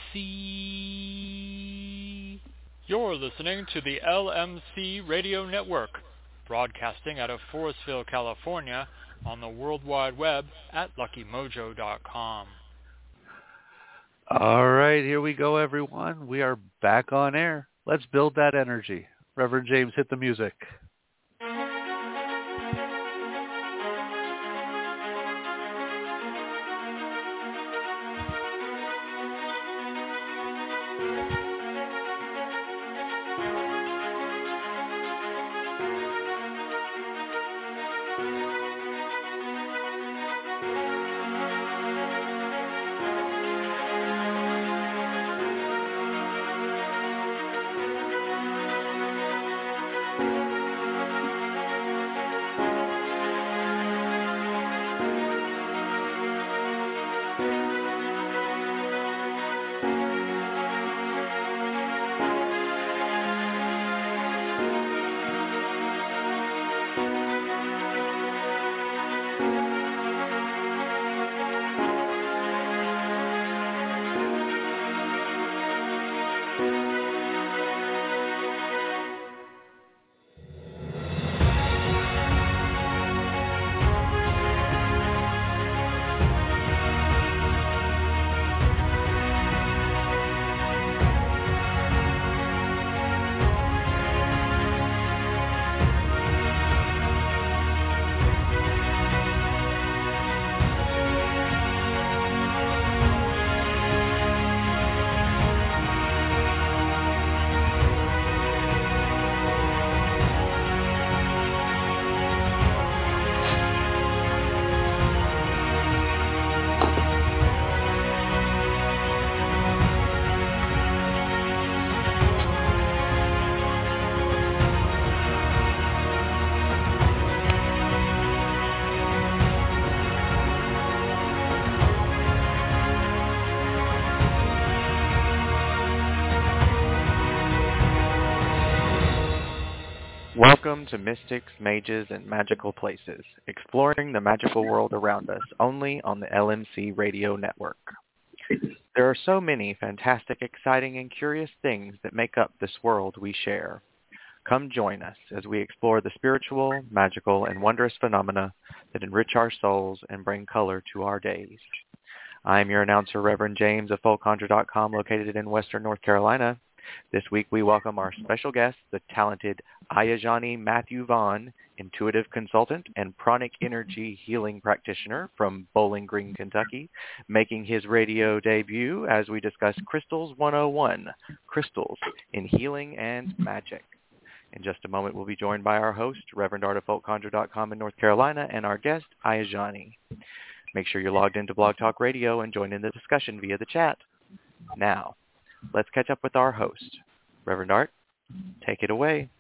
LMC. You're listening to the LMC Radio Network, broadcasting out of Forestville, California, on the World Wide Web at LuckyMojo.com. All right, here we go, everyone. We are back on air. Let's build that energy. Reverend James, hit the music. Welcome to Mystics, Mages, and Magical Places, exploring the magical world around us, only on the LMC Radio Network. There are so many fantastic, exciting, and curious things that make up this world we share. Come join us as we explore the spiritual, magical, and wondrous phenomena that enrich our souls and bring color to our days. I am your announcer, Reverend James of FolkConjure.com, located in Western North Carolina. This week we welcome our special guest, the talented Ayajani Matthew Vaughn, intuitive consultant and pranic energy healing practitioner from Bowling Green, Kentucky, making his radio debut as we discuss Crystals 101, Crystals in Healing and Magic. In just a moment, we'll be joined by our host, Reverend Art of FolkConjure.com in North Carolina, and our guest, Ayajani. Make sure you're logged into Blog Talk Radio and join in the discussion via the chat. Now, let's catch up with our host. Reverend Art, take it away.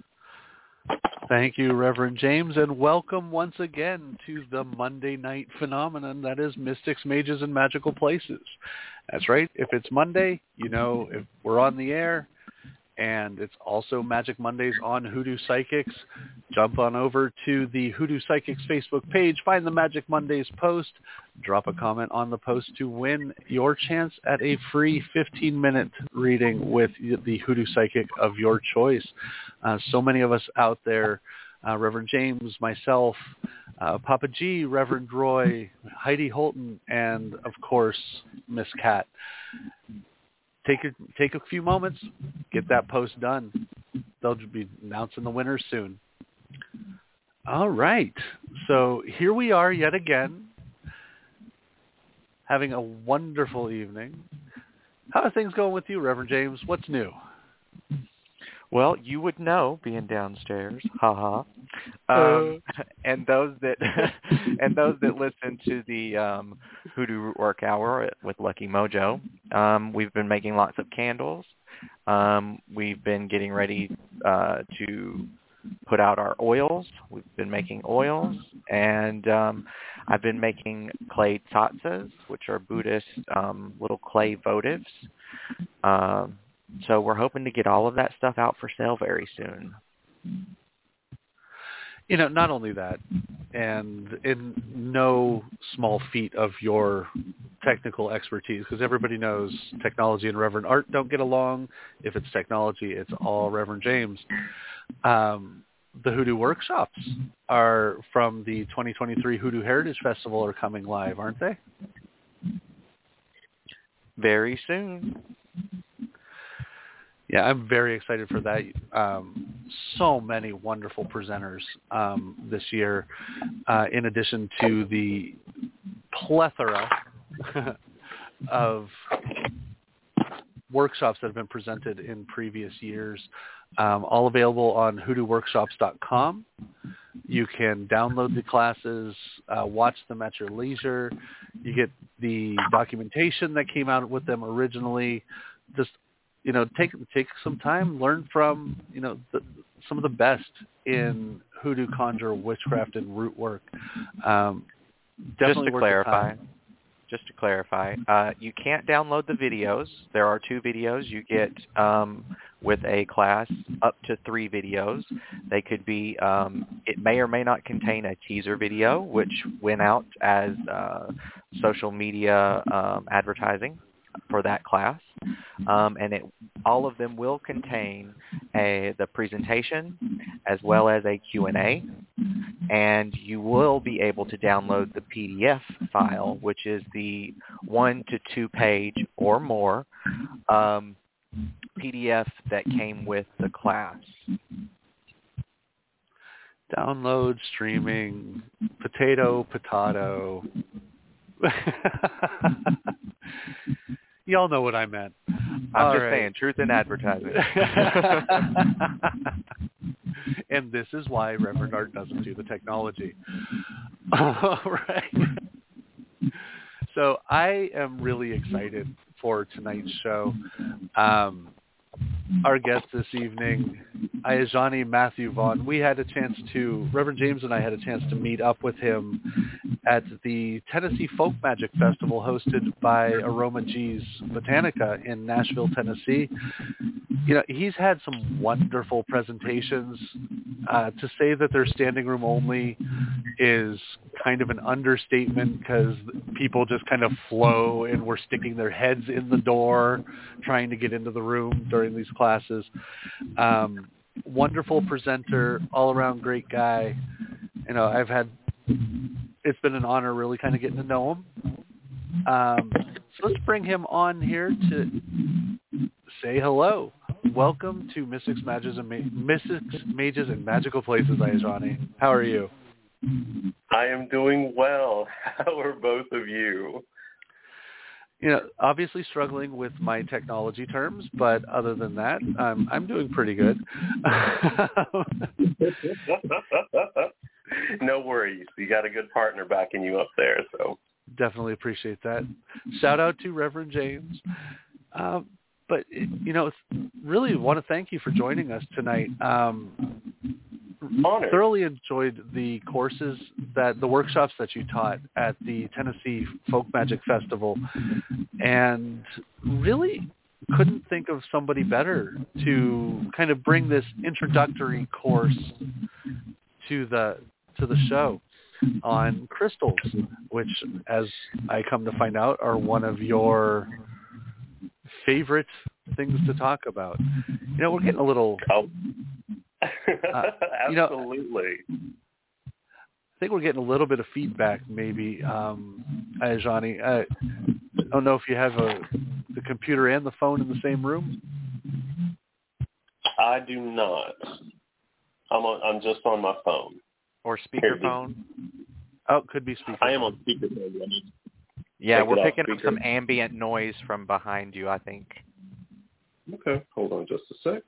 Thank you, Reverend James, and welcome once again to the Monday night phenomenon that is Mystics, Mages, and Magical Places. That's right. If it's Monday, you know, if we're on the air, and it's also Magic Mondays on Hoodoo Psychics. Jump on over to the Hoodoo Psychics Facebook page, find the Magic Mondays post, drop a comment on the post to win your chance at a free 15-minute reading with the Hoodoo Psychic of your choice. So many of us out there, Reverend James, myself, Papa G, Reverend Roy, Heidi Holton, and, of course, Miss Cat. Take a few moments, get that post done. They'll be announcing the winners soon. All right. So here we are yet again, having a wonderful evening. How are things going with you, Reverend James? What's new? Well, you would know, being downstairs, haha. And those that listen to the Hoodoo Work Hour with Lucky Mojo, we've been making lots of candles. We've been getting ready to put out our oils. We've been making oils, and I've been making clay tsatsas, which are Buddhist little clay votives. So we're hoping to get all of that stuff out for sale very soon. Not only that, and in no small feat of your technical expertise, because everybody knows technology and Reverend Art don't get along. If it's technology, it's all Reverend James. The Hoodoo workshops are from the 2023 Hoodoo Heritage Festival are coming live, aren't they? Very soon. Yeah, I'm very excited for that. So many wonderful presenters this year, in addition to the plethora of workshops that have been presented in previous years, all available on hoodooworkshops.com. You can download the classes, watch them at your leisure. You get the documentation that came out with them originally. Just take some time, learn from some of the best in hoodoo, conjure, witchcraft, and root work. Definitely Just to clarify, you can't download the videos. There are 2 videos. You get, with a class, up to 3 videos. They could be, it may or may not contain a teaser video, which went out as social media advertising for that class. And all of them will contain the presentation as well as a Q&A. And you will be able to download the PDF file, which is the 1 to 2 page or more PDF that came with the class. Download, streaming, potato. Y'all know what I meant. I'm just saying, truth in advertising. And this is why Reverend Art doesn't do the technology. All right. So I am really excited for tonight's show. Our guest this evening, Ayajani Matthew Vaughn, Reverend James and I had a chance to meet up with him at the Tennessee Folk Magic Festival hosted by Aroma G's Botanica in Nashville, Tennessee. He's had some wonderful presentations. To say that they're standing room only is kind of an understatement, because people just kind of flow and were sticking their heads in the door trying to get into the room during these classes. Wonderful presenter, all-around great guy. It's been an honor really kind of getting to know him. So let's bring him on here to say hello. Welcome to Mystics, Mages, and Magical Places, Ayajani. How are you? I am doing well. How are both of you? Obviously struggling with my technology terms, but other than that, I'm doing pretty good. No worries. You got a good partner backing you up there, so. Definitely appreciate that. Shout out to Reverend James. But, really want to thank you for joining us tonight. Honored. Thoroughly enjoyed the workshops that you taught at the Tennessee Folk Magic Festival, and really couldn't think of somebody better to kind of bring this introductory course to the show on crystals, which, as I come to find out, are one of your favorite things to talk about. We're getting a little... Absolutely. I think we're getting a little bit of feedback, maybe, Ayajani. I don't know if you have the computer and the phone in the same room. I do not. I'm just on my phone. Or speakerphone. Oh, it could be speakerphone. I am on speakerphone. Yeah, we're picking up some ambient noise from behind you, I think. Okay, hold on just a sec.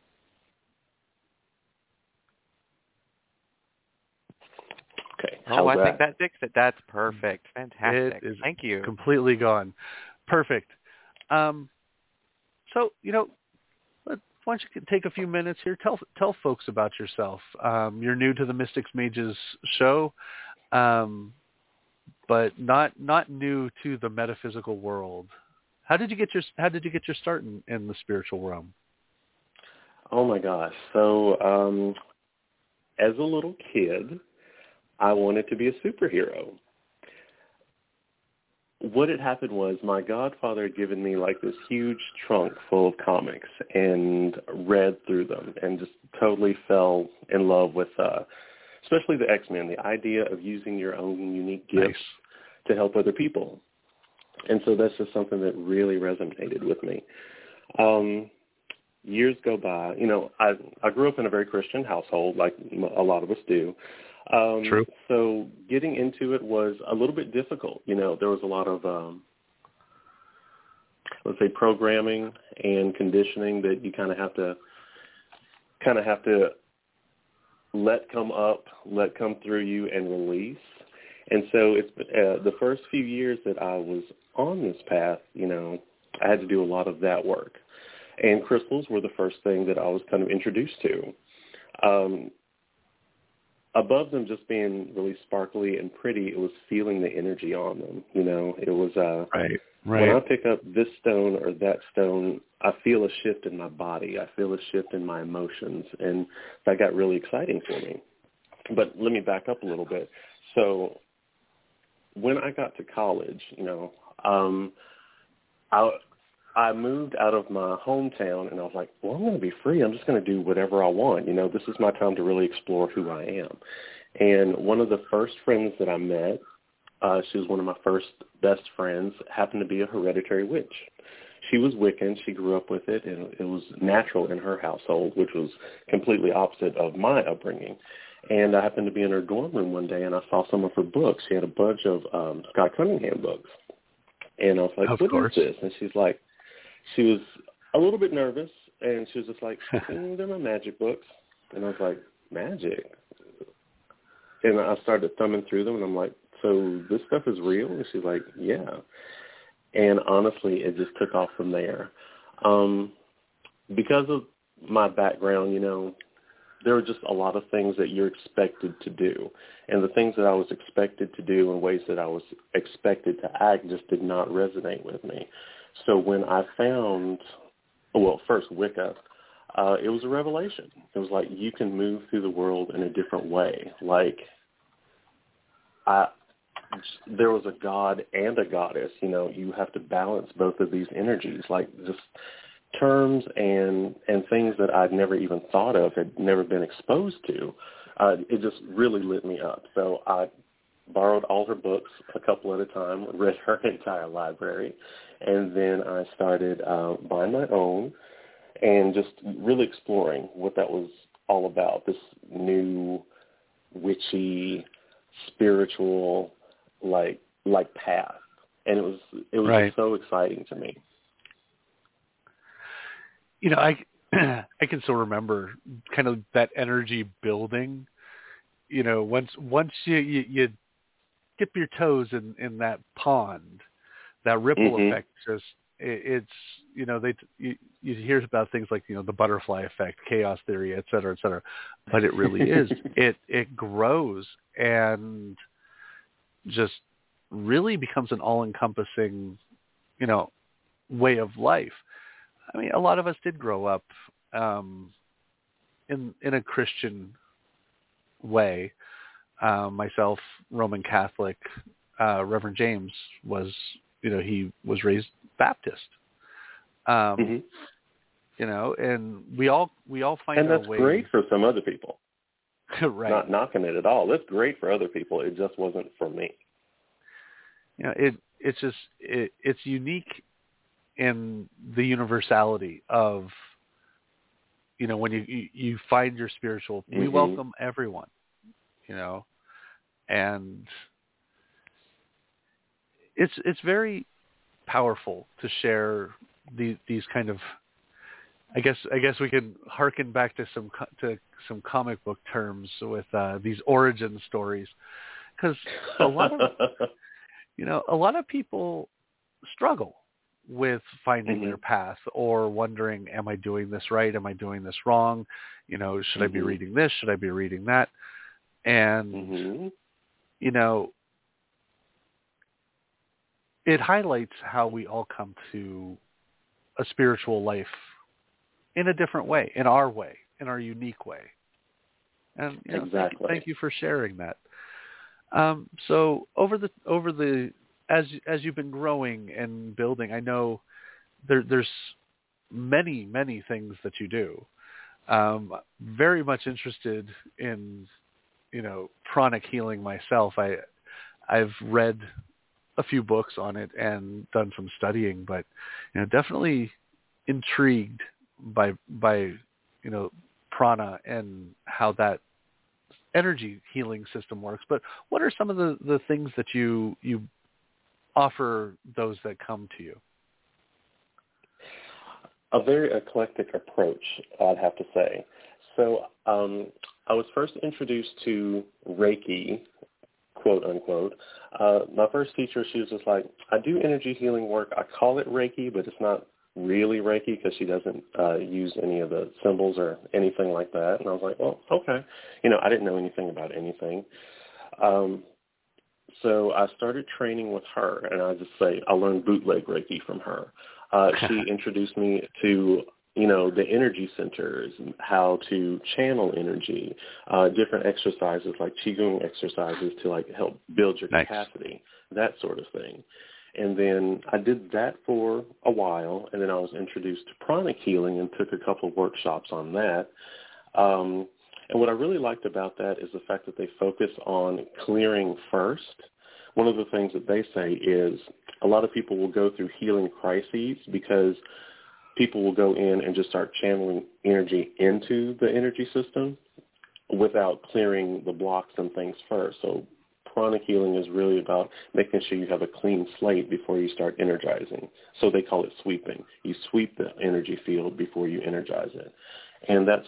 Okay. I think that fixed it. That's perfect. Fantastic. It is Thank you. Completely gone. Perfect. So, why don't you take a few minutes here? Tell folks about yourself. You're new to the Mystics Mages show, but not new to the metaphysical world. How did you get your start in the spiritual realm? Oh my gosh. So as a little kid, I wanted to be a superhero. What had happened was my godfather had given me like this huge trunk full of comics and read through them and just totally fell in love with, especially the X-Men, the idea of using your own unique gifts to help other people. And so that's just something that really resonated with me. Years go by. You know, I grew up in a very Christian household, like a lot of us do. True. So getting into it was a little bit difficult. You know, there was a lot of, let's say, programming and conditioning that you kind of have to let come up, let come through you and release. And so it's the first few years that I was on this path, you know, I had to do a lot of that work. And crystals were the first thing that I was kind of introduced to. Above them just being really sparkly and pretty, it was feeling the energy on them. You know, it was right. When I pick up this stone or that stone, I feel a shift in my body. I feel a shift in my emotions, and that got really exciting for me. But let me back up a little bit. So when I got to college, you know, I moved out of my hometown, and I was like, well, I'm going to be free. I'm just going to do whatever I want. You know, this is my time to really explore who I am. And one of the first friends that I met, she was one of my first best friends, happened to be a hereditary witch. She was Wiccan. She grew up with it, and it was natural in her household, which was completely opposite of my upbringing. And I happened to be in her dorm room one day, and I saw some of her books. She had a bunch of Scott Cunningham books. And I was like, what is this? And she's like, she was a little bit nervous, and she was just like, they're my magic books. And I was like, magic? And I started thumbing through them, and I'm like, so this stuff is real? And she's like, yeah. And honestly, it just took off from there. Because of my background, you know, there were just a lot of things that you're expected to do. And the things that I was expected to do in ways that I was expected to act just did not resonate with me. So when I found, well, first Wicca, it was a revelation. It was like you can move through the world in a different way. Like there was a god and a goddess. You know, you have to balance both of these energies, like just terms and things that I'd never even thought of, had never been exposed to. It just really lit me up. So I borrowed all her books a couple at a time, read her entire library, and then I started buying my own and just really exploring what that was all about, this new witchy, spiritual, like path. And it was right. just so exciting to me. You know, I can still remember kind of that energy building. You know, once you dip your toes in that pond, that ripple effect just it's, you know, you hear about things like, you know, the butterfly effect, chaos theory, et cetera, but it really is. It grows and just really becomes an all-encompassing, you know, way of life. I mean, a lot of us did grow up in a Christian way. Myself, Roman Catholic. Reverend James was, you know, he was raised Baptist. You know, and we all find and our that's way. Great for some other people. Right. Not knocking it at all. That's great for other people. It just wasn't for me. You know, it's unique in the universality of, you know, when you find your spiritual, we welcome everyone, you know, and it's very powerful to share these kind of, I guess we can harken back to some comic book terms with these origin stories, because a lot of people struggle with finding their path, or wondering, am I doing this right? Am I doing this wrong? You know, should I be reading this? Should I be reading that? And, you know, it highlights how we all come to a spiritual life in a different way, in our unique way. And exactly. thank you for sharing that. So over the as you've been growing and building, I know there's many things that you do. Very much interested in pranic healing myself. I've read a few books on it and done some studying, but definitely intrigued by prana and how that energy healing system works. But what are some of the things that you offer those that come to you? A very eclectic approach, I'd have to say. So I was first introduced to Reiki, quote unquote. My first teacher, she was just like, I do energy healing work. I call it Reiki, but it's not really Reiki because she doesn't use any of the symbols or anything like that. And I was like, well, okay. I didn't know anything about anything. So I started training with her, and I learned bootleg Reiki from her. She introduced me to, the energy centers, how to channel energy, different exercises like Qigong exercises to help build your capacity, that sort of thing. And then I did that for a while, and then I was introduced to pranic healing and took a couple of workshops on that. And what I really liked about that is the fact that they focus on clearing first. One of the things that they say is a lot of people will go through healing crises because people will go in and just start channeling energy into the energy system without clearing the blocks and things first. So pranic healing is really about making sure you have a clean slate before you start energizing. So they call it sweeping. You sweep the energy field before you energize it. And that's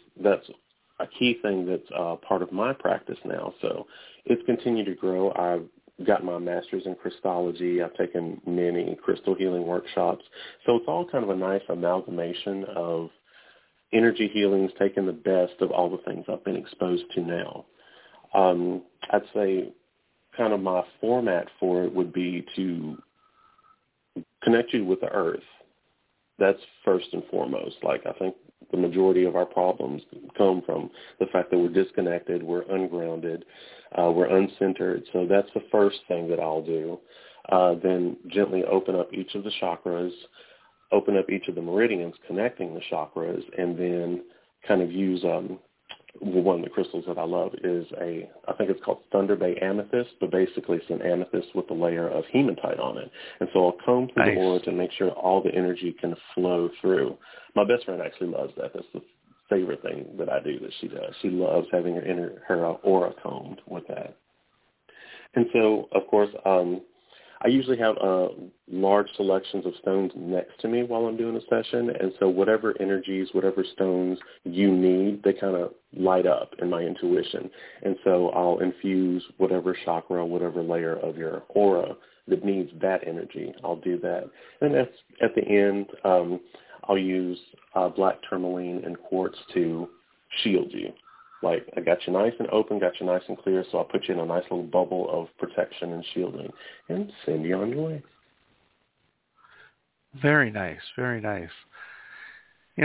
a key thing that's part of my practice now. So it's continued to grow. I've got my master's in Christology. I've taken many crystal healing workshops. So it's all kind of a nice amalgamation of energy healings, taking the best of all the things I've been exposed to now. I'd say kind of my format for it would be to connect you with the earth. That's first and foremost. I think the majority of our problems come from the fact that we're disconnected, we're ungrounded, we're uncentered. So that's the first thing that I'll do. Then gently open up each of the chakras, open up each of the meridians connecting the chakras, and then kind of use one of the crystals that I love is I think it's called Thunder Bay Amethyst, but basically it's an amethyst with a layer of hematite on it. And so I'll comb through the aura to make sure all the energy can flow through. My best friend actually loves that. That's the favorite thing that I do that she does. She loves having her aura combed with that. And so, of course, I usually have large selections of stones next to me while I'm doing a session, and so whatever energies, whatever stones you need, they kind of light up in my intuition. And so I'll infuse whatever chakra, whatever layer of your aura that needs that energy. I'll do that. And at the end, I'll use black tourmaline and quartz to shield you. I got you nice and open, got you nice and clear, so I'll put you in a nice little bubble of protection and shielding and send you on your way. Very nice, very nice. And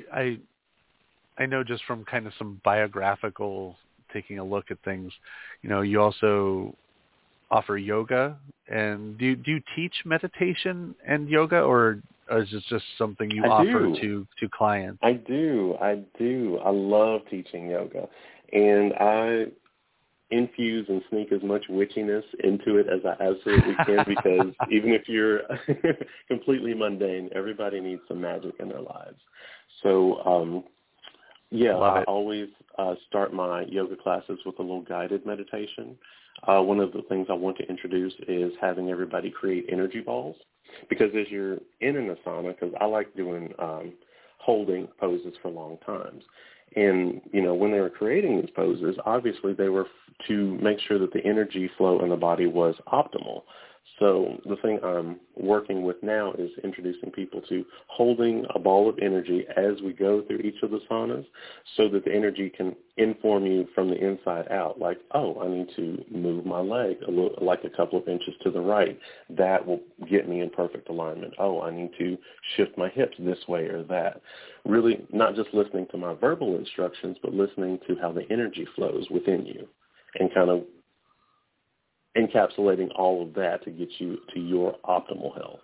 I know just from kind of some biographical taking a look at things, you also offer yoga. And do you teach meditation and yoga, or is it just something you offer to clients? I do. I love teaching yoga. And I infuse and sneak as much witchiness into it as I absolutely can because even if you're completely mundane, everybody needs some magic in their lives. So, I always start my yoga classes with a little guided meditation. One of the things I want to introduce is having everybody create energy balls. Because as you're in an asana, because I like doing holding poses for long times. And, when they were creating these poses, obviously they were to make sure that the energy flow in the body was optimal. So the thing I'm working with now is introducing people to holding a ball of energy as we go through each of the sanas so that the energy can inform you from the inside out. Like, oh, I need to move my leg like a couple of inches to the right. That will get me in perfect alignment. Oh, I need to shift my hips this way or that. Really not just listening to my verbal instructions, but listening to how the energy flows within you and kind of encapsulating all of that to get you to your optimal health.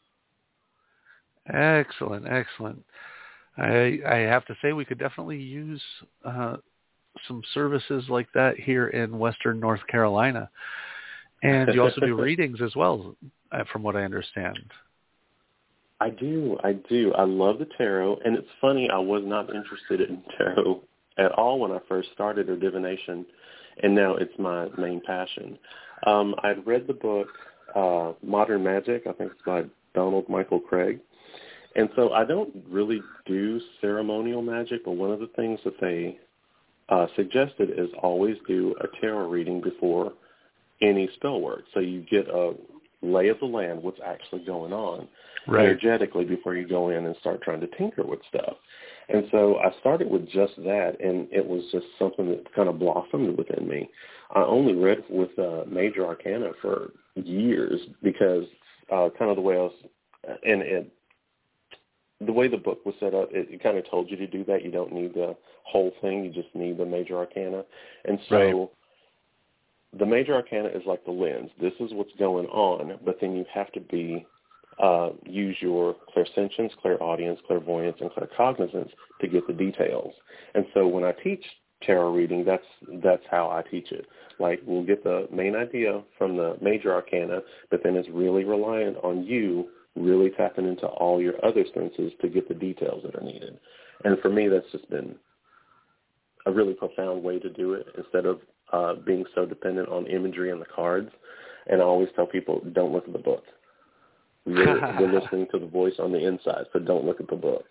Excellent, excellent. I have to say we could definitely use some services like that here in Western North Carolina. And you also do readings as well, from what I understand. I do. I love the tarot. And it's funny, I was not interested in tarot at all when I first started, or divination, and now it's my main passion. I'd read the book Modern Magic, I think it's by Donald Michael Craig. And so I don't really do ceremonial magic, but one of the things that they suggested is always do a tarot reading before any spell work. So you get a lay of the land, what's actually going on, energetically, before you go in and start trying to tinker with stuff. And so I started with just that, and it was just something that kind of blossomed within me. I only read with Major Arcana for years because kind of the way I was, and the way the book was set up, it kind of told you to do that. You don't need the whole thing. You just need the Major Arcana. And so the Major Arcana is like the lens. This is what's going on, but then you have to use your clairsentience, clairaudience, clairvoyance, and claircognizance to get the details. And so when I teach tarot reading, that's how I teach it. Like, we'll get the main idea from the Major Arcana, but then it's really reliant on you really tapping into all your other senses to get the details that are needed. And for me, that's just been a really profound way to do it, instead of being so dependent on imagery and the cards. And I always tell people, don't look at the book. You're listening to the voice on the inside, so don't look at the book.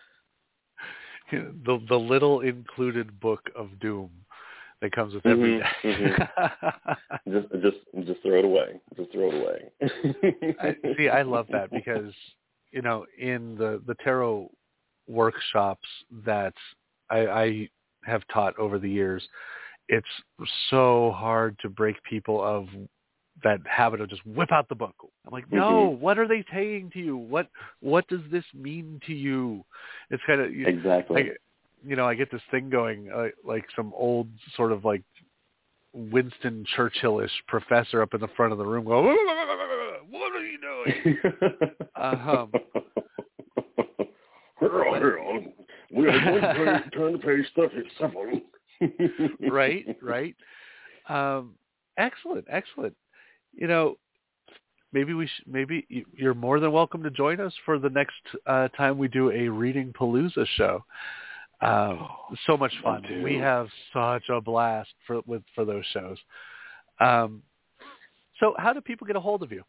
The little included book of doom that comes with every day. Just throw it away. Just throw it away. I love that because, in the tarot workshops that I have taught over the years, it's so hard to break people of that habit of just whip out the book. I'm like, no, what are they saying to you? What does this mean to you? It's kind of exactly. I get this thing going, like some old sort of like Winston Churchill-ish professor up in the front of the room going, what are you doing? We are going to turn the page 37. Right. Excellent. Maybe you're more than welcome to join us for the next time we do a Reading Palooza show. So much fun. We have such a blast for those shows. So how do people get a hold of you?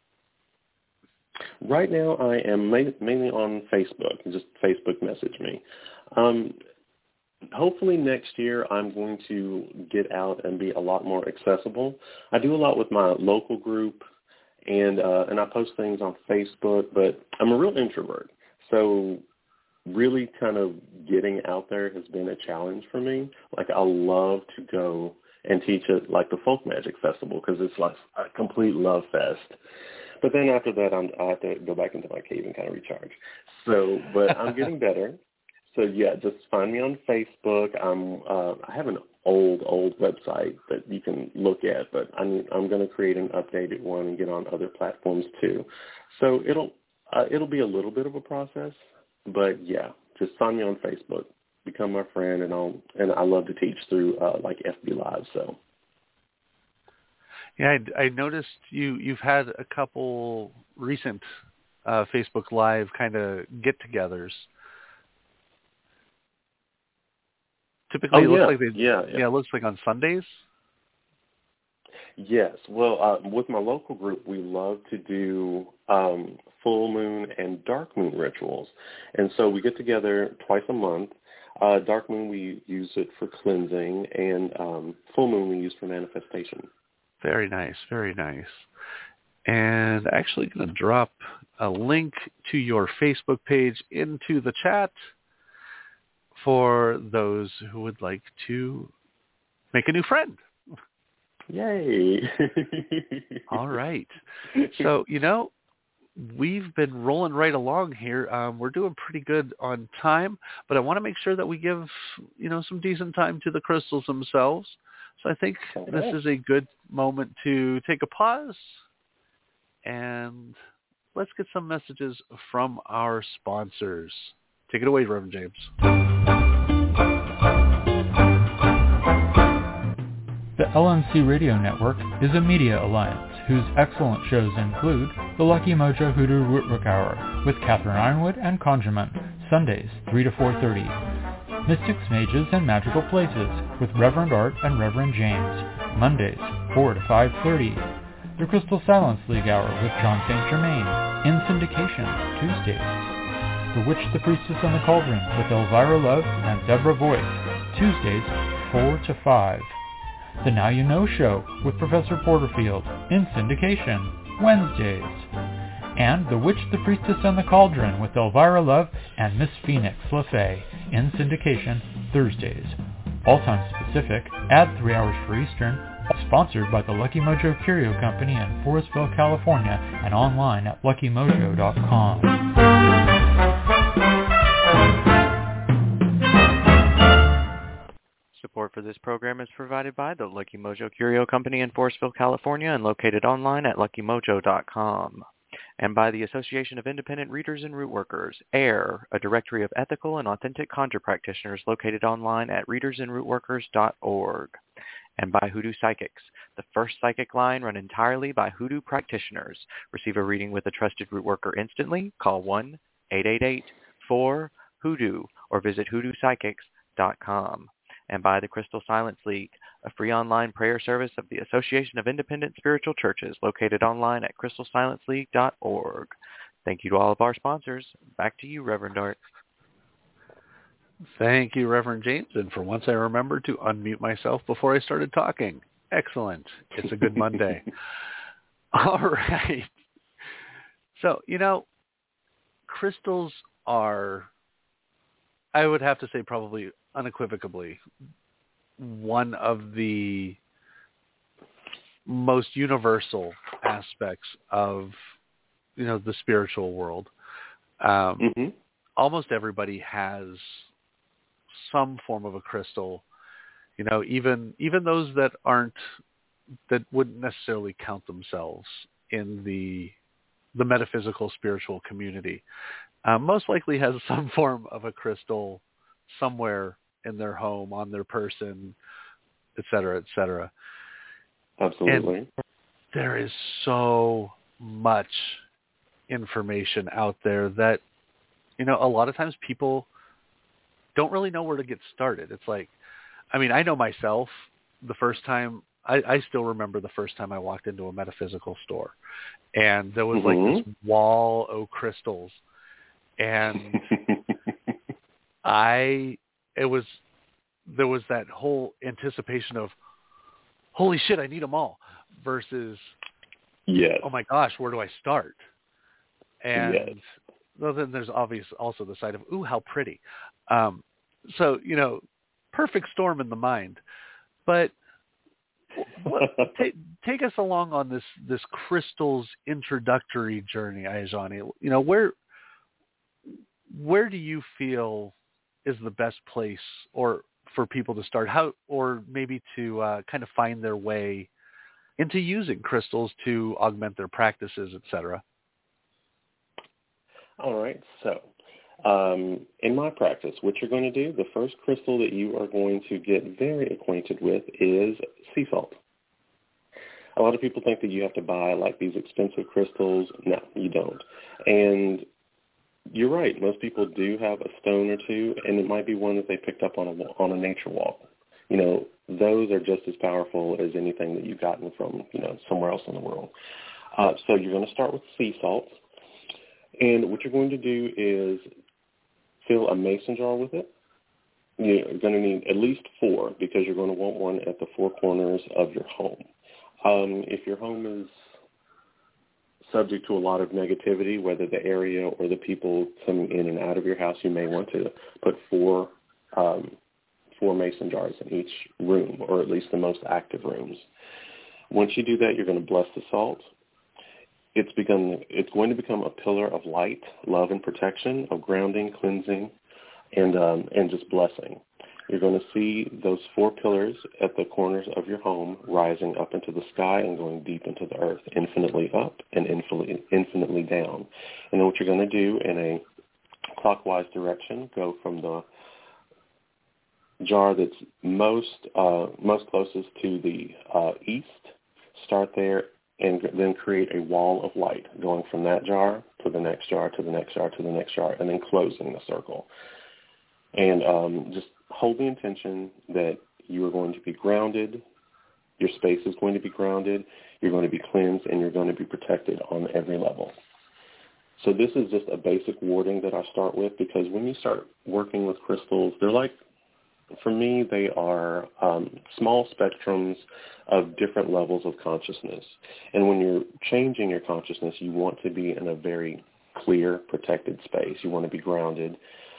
Right now, I am mainly on Facebook. Just Facebook message me. Hopefully next year I'm going to get out and be a lot more accessible. I do a lot with my local group, and I post things on Facebook, but I'm a real introvert. So really kind of getting out there has been a challenge for me. Like, I love to go and teach at like the Folk Magic Festival because it's like a complete love fest. But then after that, I have to go back into my cave and kind of recharge. So, but I'm getting better. So yeah, just find me on Facebook. I have an old website that you can look at, but I'm going to create an updated one and get on other platforms too. So it'll be a little bit of a process, but yeah, just find me on Facebook, become my friend, and I love to teach through like FB Live. So yeah, I noticed you've had a couple recent Facebook Live kind of get-togethers. Typically, it looks like it looks like on Sundays. Yes. Well, with my local group, we love to do full moon and dark moon rituals. And so we get together twice a month. Dark moon, we use it for cleansing, and full moon we use for manifestation. Very nice, very nice. And actually going to drop a link to your Facebook page into the chat for those who would like to make a new friend. Yay. All right. So, we've been rolling right along here. We're doing pretty good on time, but I want to make sure that we give, some decent time to the crystals themselves. So I think this is a good moment to take a pause, and let's get some messages from our sponsors. Take it away, Reverend James. The LMC Radio Network is a media alliance whose excellent shows include The Lucky Mojo Hoodoo Rootwork Hour with Catherine Ironwood and Conjurement, Sundays 3 to 4:30. Mystics, Mages, and Magical Places with Reverend Art and Reverend James, Mondays 4 to 5:30. The Crystal Silence League Hour with John St. Germain, in syndication, Tuesdays. The Witch, the Priestess, and the Cauldron with Elvira Love and Deborah Voigt, Tuesdays 4 to 5. The Now You Know Show with Professor Porterfield, in syndication, Wednesdays. And The Witch, the Priestess, and the Cauldron with Elvira Love and Miss Phoenix LaFay, in syndication, Thursdays. All times Pacific, add 3 hours for Eastern, sponsored by the Lucky Mojo Curio Company in Forestville, California, and online at luckymojo.com. Support for this program is provided by the Lucky Mojo Curio Company in Forestville, California, and located online at luckymojo.com. And by the Association of Independent Readers and Rootworkers, AIR, a directory of ethical and authentic conjure practitioners located online at readersandrootworkers.org. And by Hoodoo Psychics, the first psychic line run entirely by Hoodoo practitioners. Receive a reading with a trusted rootworker instantly. Call 1-888-4-HOODOO or visit hoodoopsychics.com. And by the Crystal Silence League, a free online prayer service of the Association of Independent Spiritual Churches located online at crystalsilenceleague.org. Thank you to all of our sponsors. Back to you, Reverend Art. Thank you, Reverend James. And for once I remembered to unmute myself before I started talking. Excellent. It's a good Monday. All right. So, crystals are, I would have to say probably unequivocally, one of the most universal aspects of, the spiritual world. Almost everybody has some form of a crystal, even those that wouldn't necessarily count themselves in the metaphysical spiritual community, most likely has some form of a crystal somewhere in their home, on their person, et cetera, et cetera. Absolutely. And there is so much information out there that, a lot of times people don't really know where to get started. It's like, I know myself, the first time, I still remember the first time I walked into a metaphysical store, and there was like this wall of crystals, and there was that whole anticipation of, holy shit, I need them all, versus, oh my gosh, where do I start? And well, then there's also the side of, ooh, how pretty. So, perfect storm in the mind. But take us along on this crystals introductory journey, Ayajani. Where do you feel is the best place or for people to start, or maybe to kind of find their way into using crystals to augment their practices, et cetera? All right. So in my practice, what you're going to do, the first crystal that you are going to get very acquainted with is sea salt. A lot of people think that you have to buy like these expensive crystals. No, you don't. And you're right. Most people do have a stone or two, and it might be one that they picked up on a nature walk. Those are just as powerful as anything that you've gotten from, somewhere else in the world. So you're going to start with sea salts. And what you're going to do is fill a mason jar with it. You're going to need at least 4 because you're going to want one at the 4 corners of your home. If your home is subject to a lot of negativity, whether the area or the people coming in and out of your house, you may want to put four mason jars in each room, or at least the most active rooms. Once you do that, you're going to bless the salt. It's going to become a pillar of light, love, and protection, of grounding, cleansing, and just blessing. You're going to see those four pillars at the corners of your home rising up into the sky and going deep into the earth, infinitely up and infinitely down. And then what you're going to do in a clockwise direction, go from the jar that's most closest to the east, start there, and then create a wall of light going from that jar to the next jar to the next jar to the next jar, and then closing the circle. And just hold the intention that you are going to be grounded, your space is going to be grounded, you're going to be cleansed, and you're going to be protected on every level. So this is just a basic wording that I start with, because when you start working with crystals, they're like, for me, they are small spectrums of different levels of consciousness. And when you're changing your consciousness, you want to be in a very clear, protected space. You want to be grounded,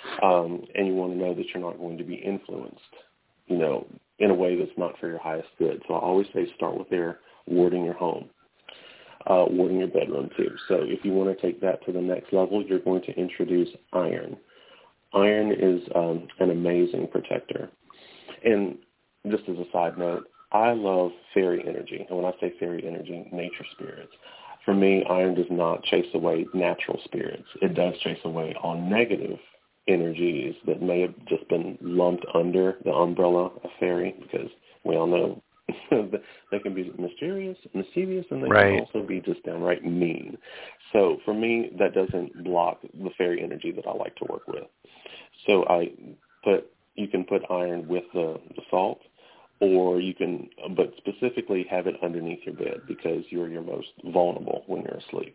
and you want to know that you're not going to be influenced, in a way that's not for your highest good. So I always say start with warding your home, warding your bedroom too. So if you want to take that to the next level, you're going to introduce iron. Iron is an amazing protector. And just as a side note, I love fairy energy. And when I say fairy energy, nature spirits. For me, iron does not chase away natural spirits. It does chase away all negative energies that may have just been lumped under the umbrella of fairy, because we all know they can be mischievous, and they can also be just downright mean. So for me, that doesn't block the fairy energy that I like to work with. So you can put iron with the salt, or you can, but specifically have it underneath your bed, because you're your most vulnerable when you're asleep.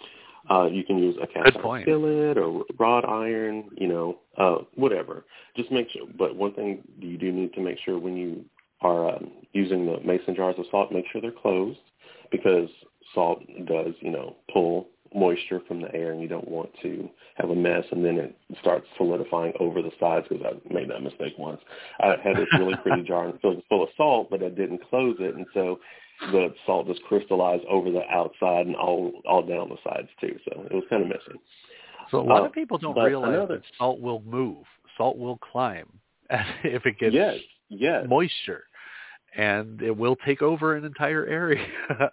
You can use a cast iron skillet or wrought iron, whatever. Just make sure. But one thing you do need to make sure when you are using the mason jars of salt, make sure they're closed, because salt does, pull moisture from the air, and you don't want to have a mess, and then it starts solidifying over the sides, because I made that mistake once. I had this really pretty jar and filled it full of salt, but I didn't close it, and so the salt just crystallized over the outside and all down the sides too, so it was kind of messy. So a lot of people don't realize that salt will move. Salt will climb if it gets moisture, and it will take over an entire area.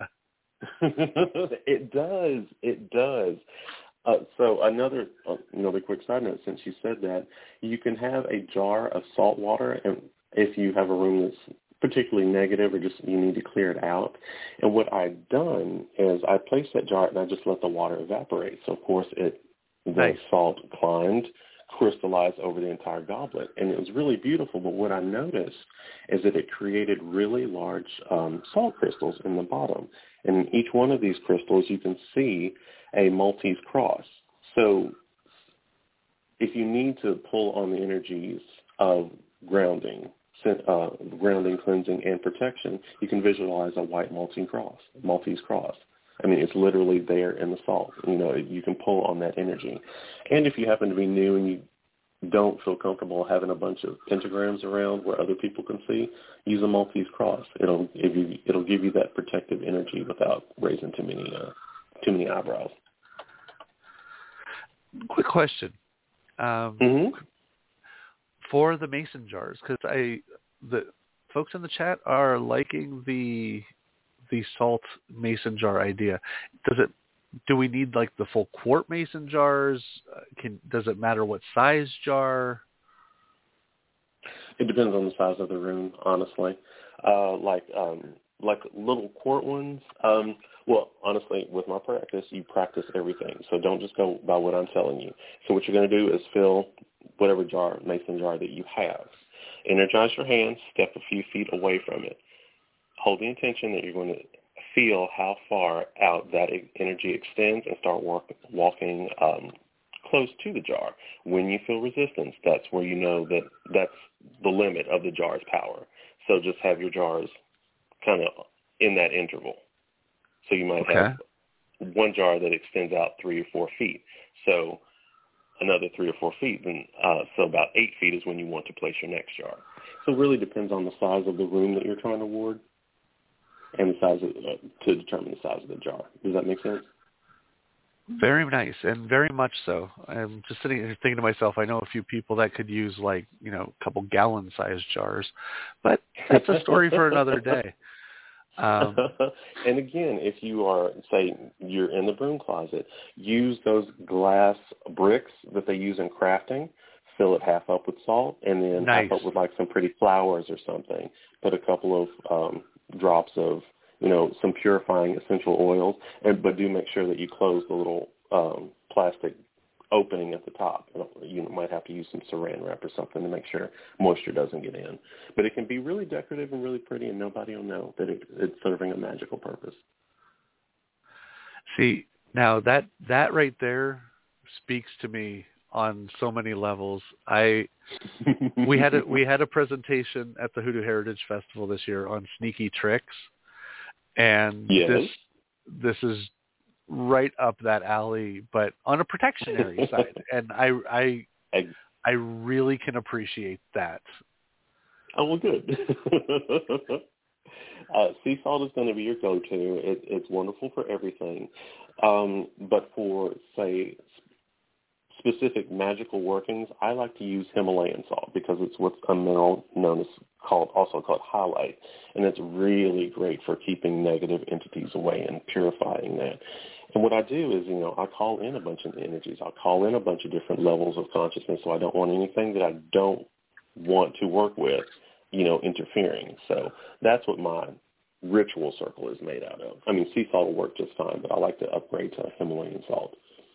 It does. So another quick side note, since you said that, you can have a jar of salt water, and if you have a room that's particularly negative, or just you need to clear it out. And what I've done is I placed that jar and I just let the water evaporate. So of course the salt climbed, crystallized over the entire goblet, and it was really beautiful. But what I noticed is that it created really large salt crystals in the bottom. And in each one of these crystals, you can see a Maltese cross. So if you need to pull on the energies of grounding, cleansing, and protection, you can visualize a white Maltese cross. I mean, it's literally there in the salt. You can pull on that energy. And if you happen to be new and you don't feel comfortable having a bunch of pentagrams around where other people can see, use a Maltese cross. It'll give you that protective energy without raising too many eyebrows. Quick question. For the mason jars, because the folks in the chat are liking the salt mason jar idea. Do we need like the full quart mason jars? Does it matter what size jar? It depends on the size of the room, honestly. Like little quart ones. Well, honestly, with my practice, you practice everything. So don't just go by what I'm telling you. So what you're going to do is fill whatever mason jar that you have. Energize your hands, step a few feet away from it. Hold the intention that you're going to feel how far out that energy extends, and start walking close to the jar. When you feel resistance, that's where you know that that's the limit of the jar's power. So just have your jars kind of in that interval. So you might have one jar that extends out 3 or 4 feet. So another 3 or 4 feet, then so about 8 feet is when you want to place your next jar. So it really depends on the size of the room that you're trying to ward and the size of, to determine the size of the jar. Does that make sense? Very nice, and very much so. I'm just sitting here thinking to myself, I know a few people that could use a couple gallon-sized jars, but that's a story for another day. And again, if you are, say, you're in the broom closet, use those glass bricks that they use in crafting, fill it half up with salt, and then half up with some pretty flowers or something. Put a couple of drops of some purifying essential oils, but do make sure that you close the little plastic opening at the top. You might have to use some saran wrap or something to make sure moisture doesn't get in. But it can be really decorative and really pretty, and nobody will know that it's serving a magical purpose. See, now that right there speaks to me on so many levels. We had a presentation at the Hoodoo Heritage Festival this year on sneaky tricks. And yes. this is right up that alley, but on a protectionary side. And I really can appreciate that. Oh, well, good. Sea salt is going to be your go-to. It's wonderful for everything. But for, say, specific magical workings, I like to use Himalayan salt because it's what's a mineral also called halite, and it's really great for keeping negative entities away and purifying that. And what I do is, I call in a bunch of energies. I'll call in a bunch of different levels of consciousness, so I don't want anything that I don't want to work with, interfering. So that's what my ritual circle is made out of. I mean, sea salt will work just fine, but I like to upgrade to Himalayan salt.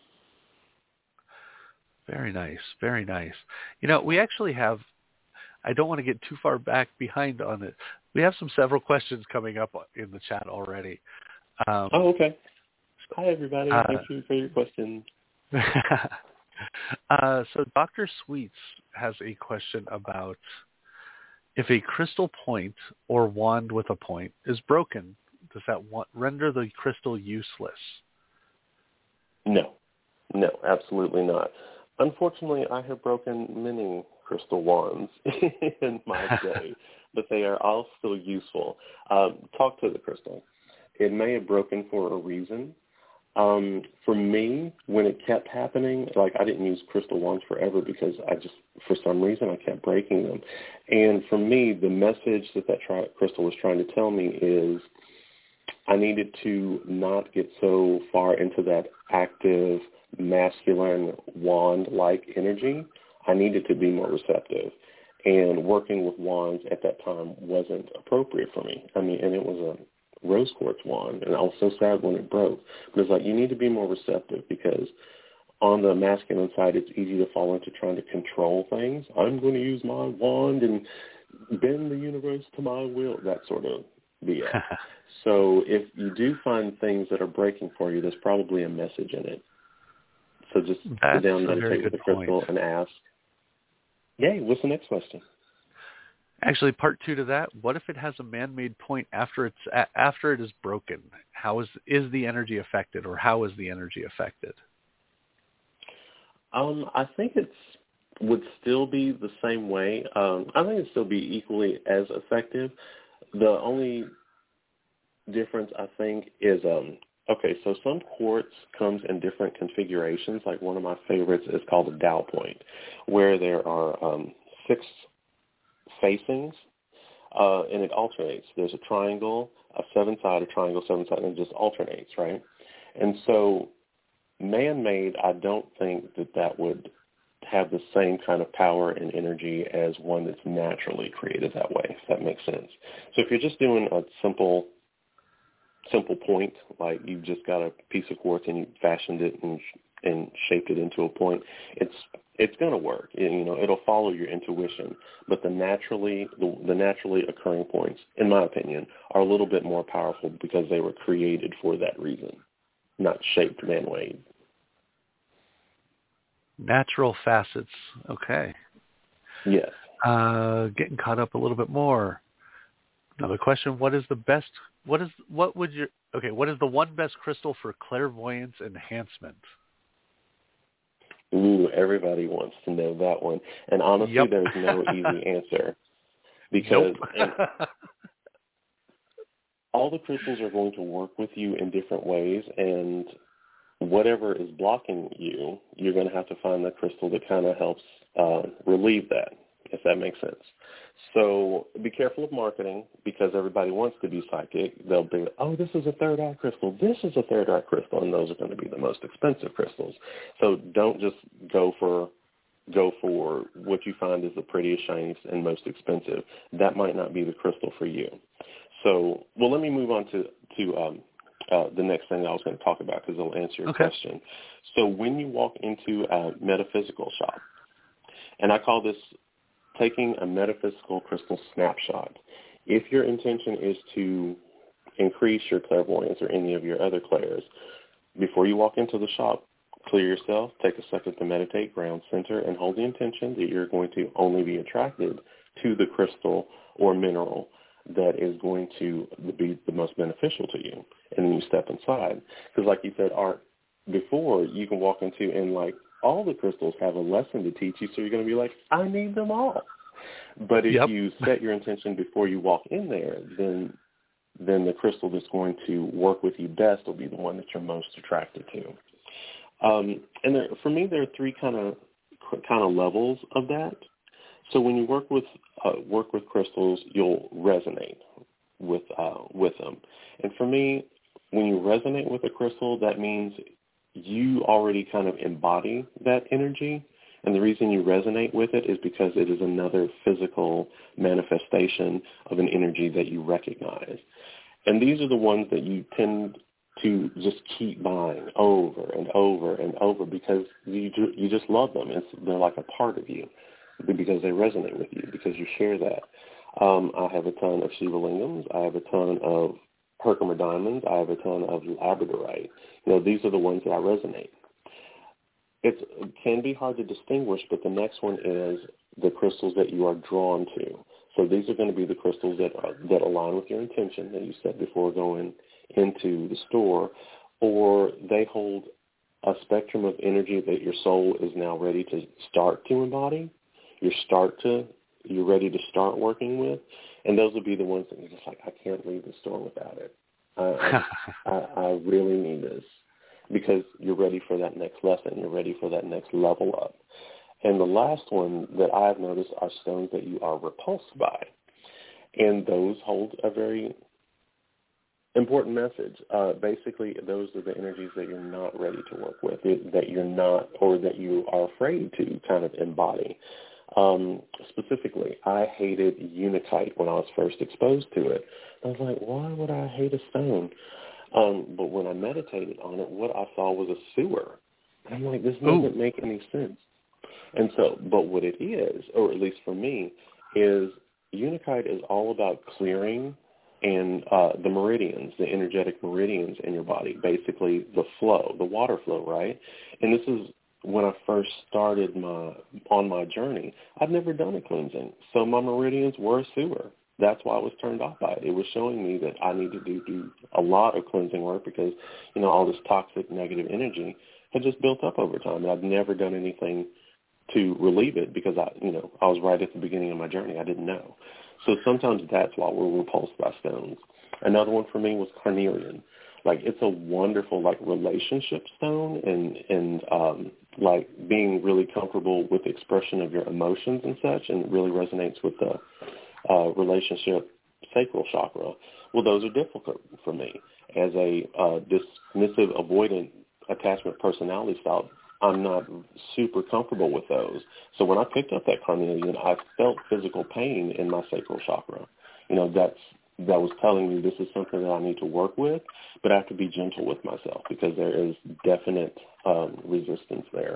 Very nice. Very nice. We actually have, I don't want to get too far back behind on it. We have several questions coming up in the chat already. Okay. Hi, everybody. Thank you for your question. So Dr. Sweets has a question about if a crystal point or wand with a point is broken, does that render the crystal useless? No, absolutely not. Unfortunately, I have broken many crystal wands in my day, but they are all still useful. Talk to the crystal. It may have broken for a reason. For me, when it kept happening, I didn't use crystal wands forever because for some reason, I kept breaking them. And for me, the message that crystal was trying to tell me is I needed to not get so far into that active, masculine wand-like energy. I needed to be more receptive. And working with wands at that time wasn't appropriate for me. And it was a rose quartz wand, and I was so sad when it broke. But it's you need to be more receptive because on the masculine side, it's easy to fall into trying to control things. I'm going to use my wand and bend the universe to my will, that sort of BS. So if you do find things that are breaking for you, there's probably a message in it. So just sit down, meditate with the crystal, and ask, yay, what's the next question? Actually, part 2 to that, what if it has a man-made point after it is broken? How is the energy affected, or how is the energy affected? I think it would still be the same way. I think it'd still be equally as effective. The only difference, I think, is, so some quartz comes in different configurations. Like one of my favorites is called a Tao point, where there are 6 facings, and it alternates. There's a triangle, a 7-sided triangle, 7-sided, and it just alternates, right? And so man-made, I don't think that would have the same kind of power and energy as one that's naturally created that way, if that makes sense. So if you're just doing a simple point, like you've just got a piece of quartz and you fashioned it and shaped it into a point, it's going to work. It'll follow your intuition. But the naturally occurring points, in my opinion, are a little bit more powerful because they were created for that reason, not shaped man-made. Natural facets. Okay. Yes. Getting caught up a little bit more. Another question: what would Okay, what is the one best crystal for clairvoyance enhancement? Ooh, everybody wants to know that one. And honestly, Yep. there's no easy answer because all the crystals are going to work with you in different ways, and whatever is blocking you, you're going to have to find the crystal that kind of helps relieve that, if that makes sense. So be careful of marketing because everybody wants to be psychic. They'll be, oh, this is a third eye crystal. This is a third eye crystal, and those are going to be the most expensive crystals. So don't just go for what you find is the prettiest, shiniest, and most expensive. That might not be the crystal for you. So, well, let me move on to the next thing I was going to talk about because it'll answer your question. So when you walk into a metaphysical shop, and I call this taking a metaphysical crystal snapshot. If your intention is to increase your clairvoyance or any of your other clairs, before you walk into the shop, clear yourself, take a second to meditate, ground center, and hold the intention that you're going to only be attracted to the crystal or mineral that is going to be the most beneficial to you. And then you step inside. Because like you said, Art, before you can walk into and like all the crystals have a lesson to teach you, so you're going to be like, I need them all. But if you set your intention before you walk in there, then the crystal that's going to work with you best will be the one that you're most attracted to. And for me, there are three kind of levels of that. So when you work with crystals, you'll resonate with them. And for me, when you resonate with a crystal, that means you already kind of embody that energy. And the reason you resonate with it is because it is another physical manifestation of an energy that you recognize. And these are the ones that you tend to just keep buying over and over and over because you just love them. They're like a part of you because they resonate with you, because you share that. I have a ton of Shiva Lingams. I have a ton of Herkimer diamonds. I have a ton of labradorite. These are the ones that I resonate. It can be hard to distinguish, but the next one is the crystals that you are drawn to. So these are going to be the crystals that align with your intention that you set before going into the store, or they hold a spectrum of energy that your soul is now ready to start to embody. You're ready to start working with, and those will be the ones that you're just like, I can't leave the store without it. I really need this, because you're ready for that next lesson. You're ready for that next level up. And the last one that I've noticed are stones that you are repulsed by, and those hold a very important message. Basically, those are the energies that you're not ready to work with, that you're not, or that you are afraid to kind of embody. Specifically, I hated unitite when I was first exposed to it. I was like, why would I hate a stone? But when I meditated on it, what I saw was a sewer. And I'm like, this doesn't make any sense. And so, but what it is, or at least for me, is unitite is all about clearing and the meridians, the energetic meridians in your body, basically the flow, the water flow, right? And this is when I first started on my journey. I'd never done a cleansing, so my meridians were a sewer. That's why I was turned off by it. It was showing me that I needed to do a lot of cleansing work because, all this toxic negative energy had just built up over time. And I'd never done anything to relieve it because I was right at the beginning of my journey. I didn't know. So sometimes that's why we're repulsed by stones. Another one for me was carnelian. Like, it's a wonderful, relationship stone and being really comfortable with the expression of your emotions and such, and it really resonates with the relationship sacral chakra. Well, those are difficult for me. As a dismissive, avoidant attachment personality style, I'm not super comfortable with those. So when I picked up that carnelian, I felt physical pain in my sacral chakra. That was telling me this is something that I need to work with, but I have to be gentle with myself because there is definite resistance there.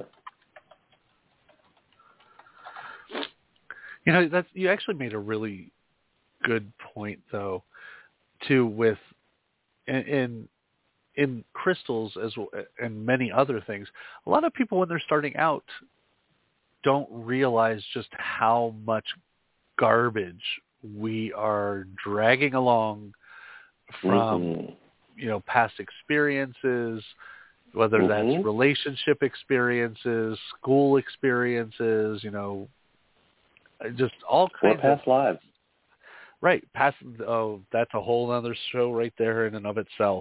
You actually made a really good point, though, too, with in crystals as well, and many other things. A lot of people, when they're starting out, don't realize just how much garbage we are dragging along from past experiences, whether that's relationship experiences, school experiences, just all kinds of past lives. Right. That's a whole other show right there in and of itself.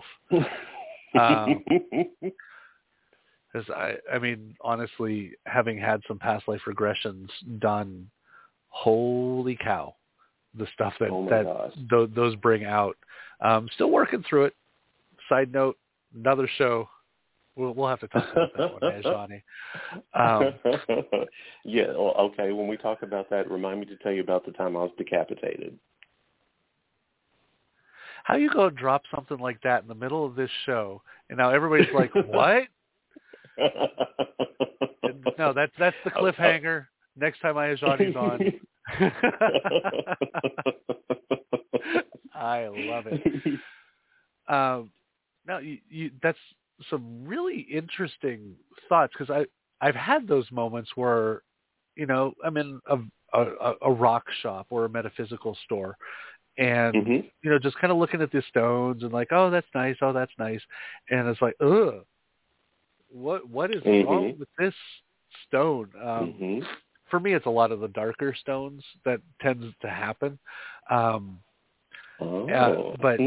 Because I mean, honestly, having had some past life regressions done, holy cow, the stuff that those bring out. Still working through it. Side note, another show. We'll have to talk about that one, Johnny. Yeah. Well, okay. When we talk about that, remind me to tell you about the time I was decapitated. How you go drop something like that in the middle of this show, and now everybody's like, "What?" No, that's the cliffhanger. Next time Johnny's on. I love it. Now, that's some really interesting thoughts, because I've had those moments where, I'm in a rock shop or a metaphysical store, and just kind of looking at the stones and like, oh, that's nice, and it's like, ugh, what is wrong with this stone? For me, it's a lot of the darker stones that tends to happen. But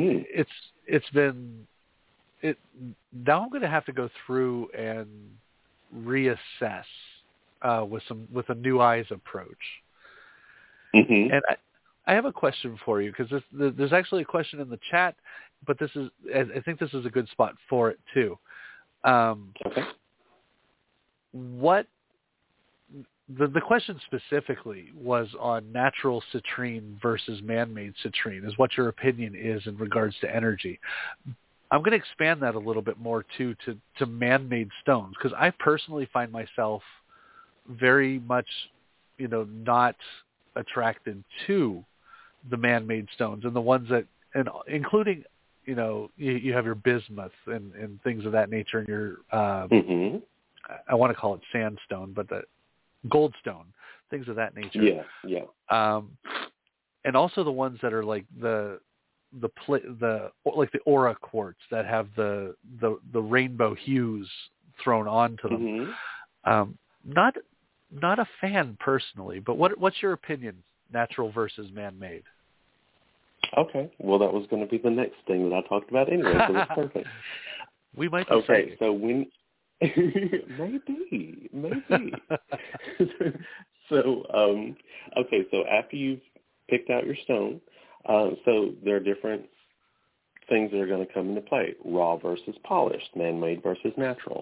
now I'm going to have to go through and reassess with a new eyes approach. And I have a question for you, because there's actually a question in the chat, but I think this is a good spot for it too. Okay. What the question specifically was on natural citrine versus man-made citrine, is what your opinion is in regards to energy. I'm going to expand that a little bit more too to man-made stones, because I personally find myself very much, not attracted to the man-made stones, and the ones that, and including, you have your bismuth and things of that nature, and your I want to call it sandstone, but the goldstone, things of that nature. Yeah. And also the ones that are like the aura quartz that have the rainbow hues thrown onto them. Not a fan personally, but what's your opinion, natural versus man-made? Okay. Well, that was going to be the next thing that I talked about anyway, so that's perfect. We might be psychic. So when maybe. So after you've picked out your stone, so there are different things that are going to come into play: raw versus polished, man-made versus natural.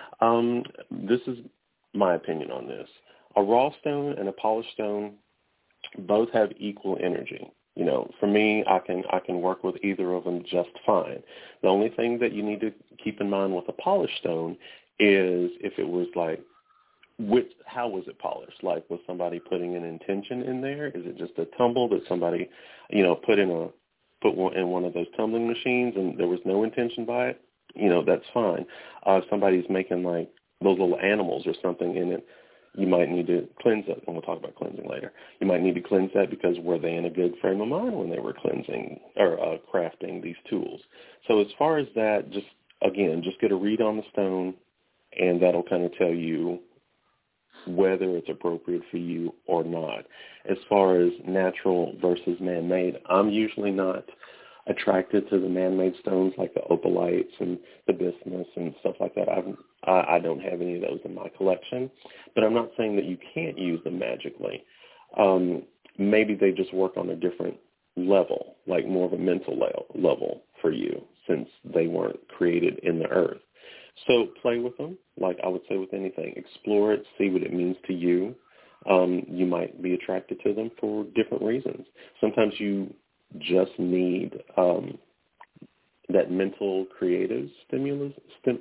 This is my opinion on this. A raw stone and a polished stone both have equal energy. For me, I can work with either of them just fine. The only thing that you need to keep in mind with a polished stone is if it was like, how was it polished? Like, was somebody putting an intention in there? Is it just a tumble that somebody, put in one of those tumbling machines and there was no intention by it? That's fine. If somebody's making like those little animals or something in it, you might need to cleanse that, and we'll talk about cleansing later. You might need to cleanse that because were they in a good frame of mind when they were cleansing or crafting these tools? So as far as that, just get a read on the stone, and that'll kind of tell you whether it's appropriate for you or not. As far as natural versus man-made, I'm usually not attracted to the man-made stones like the opalites and the bismuths and stuff like that. I don't have any of those in my collection, but I'm not saying that you can't use them magically. Maybe they just work on a different level, like more of a mental level for you, since they weren't created in the earth. So play with them, like I would say with anything. Explore it, see what it means to you. You might be attracted to them for different reasons. Sometimes you just need that mental creative stimulus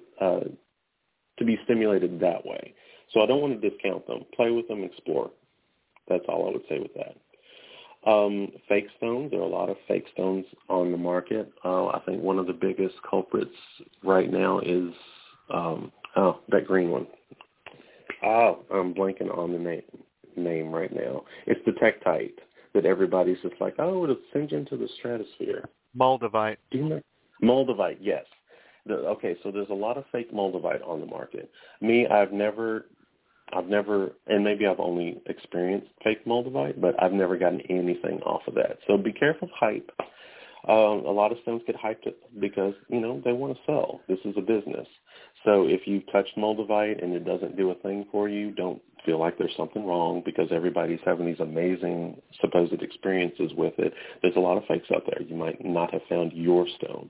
to be stimulated that way. So I don't want to discount them. Play with them, explore. That's all I would say with that. Fake stones. There are a lot of fake stones on the market. I think one of the biggest culprits right now is that green one. I'm blanking on the name right now. It's the Tektite that everybody's just like, it'll send you into the stratosphere. Moldavite. Do you know? Moldavite, yes. Okay, so there's a lot of fake Moldavite on the market. Me, I've never, and maybe I've only experienced fake Moldavite, but I've never gotten anything off of that. So be careful of hype. A lot of stones get hyped because, they want to sell. This is a business. So if you've touched Moldavite and it doesn't do a thing for you, don't feel like there's something wrong because everybody's having these amazing supposed experiences with it. There's a lot of fakes out there. You might not have found your stone.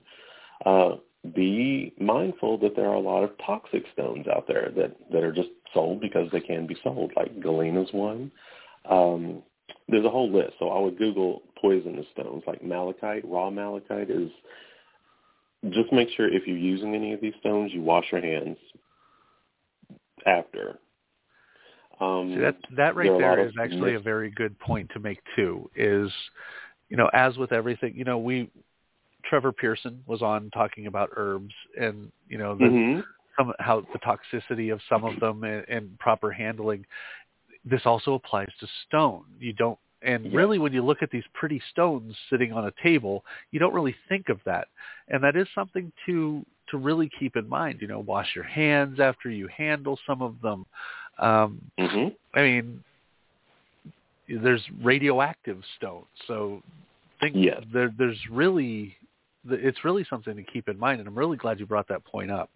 Be mindful that there are a lot of toxic stones out there that are just sold because they can be sold, like Galena's one. There's a whole list. So I would Google poisonous stones like malachite. Raw malachite is, just make sure if you're using any of these stones, you wash your hands after. See, that right there is actually a very good point to make too, is, as with everything, Trevor Pearson was on talking about herbs and, how the toxicity of some of them and proper handling. This also applies to stone. Really when you look at these pretty stones sitting on a table, you don't really think of that. And that is something to really keep in mind. Wash your hands after you handle some of them. I mean, there's radioactive stones. So there's really, it's really something to keep in mind. And I'm really glad you brought that point up.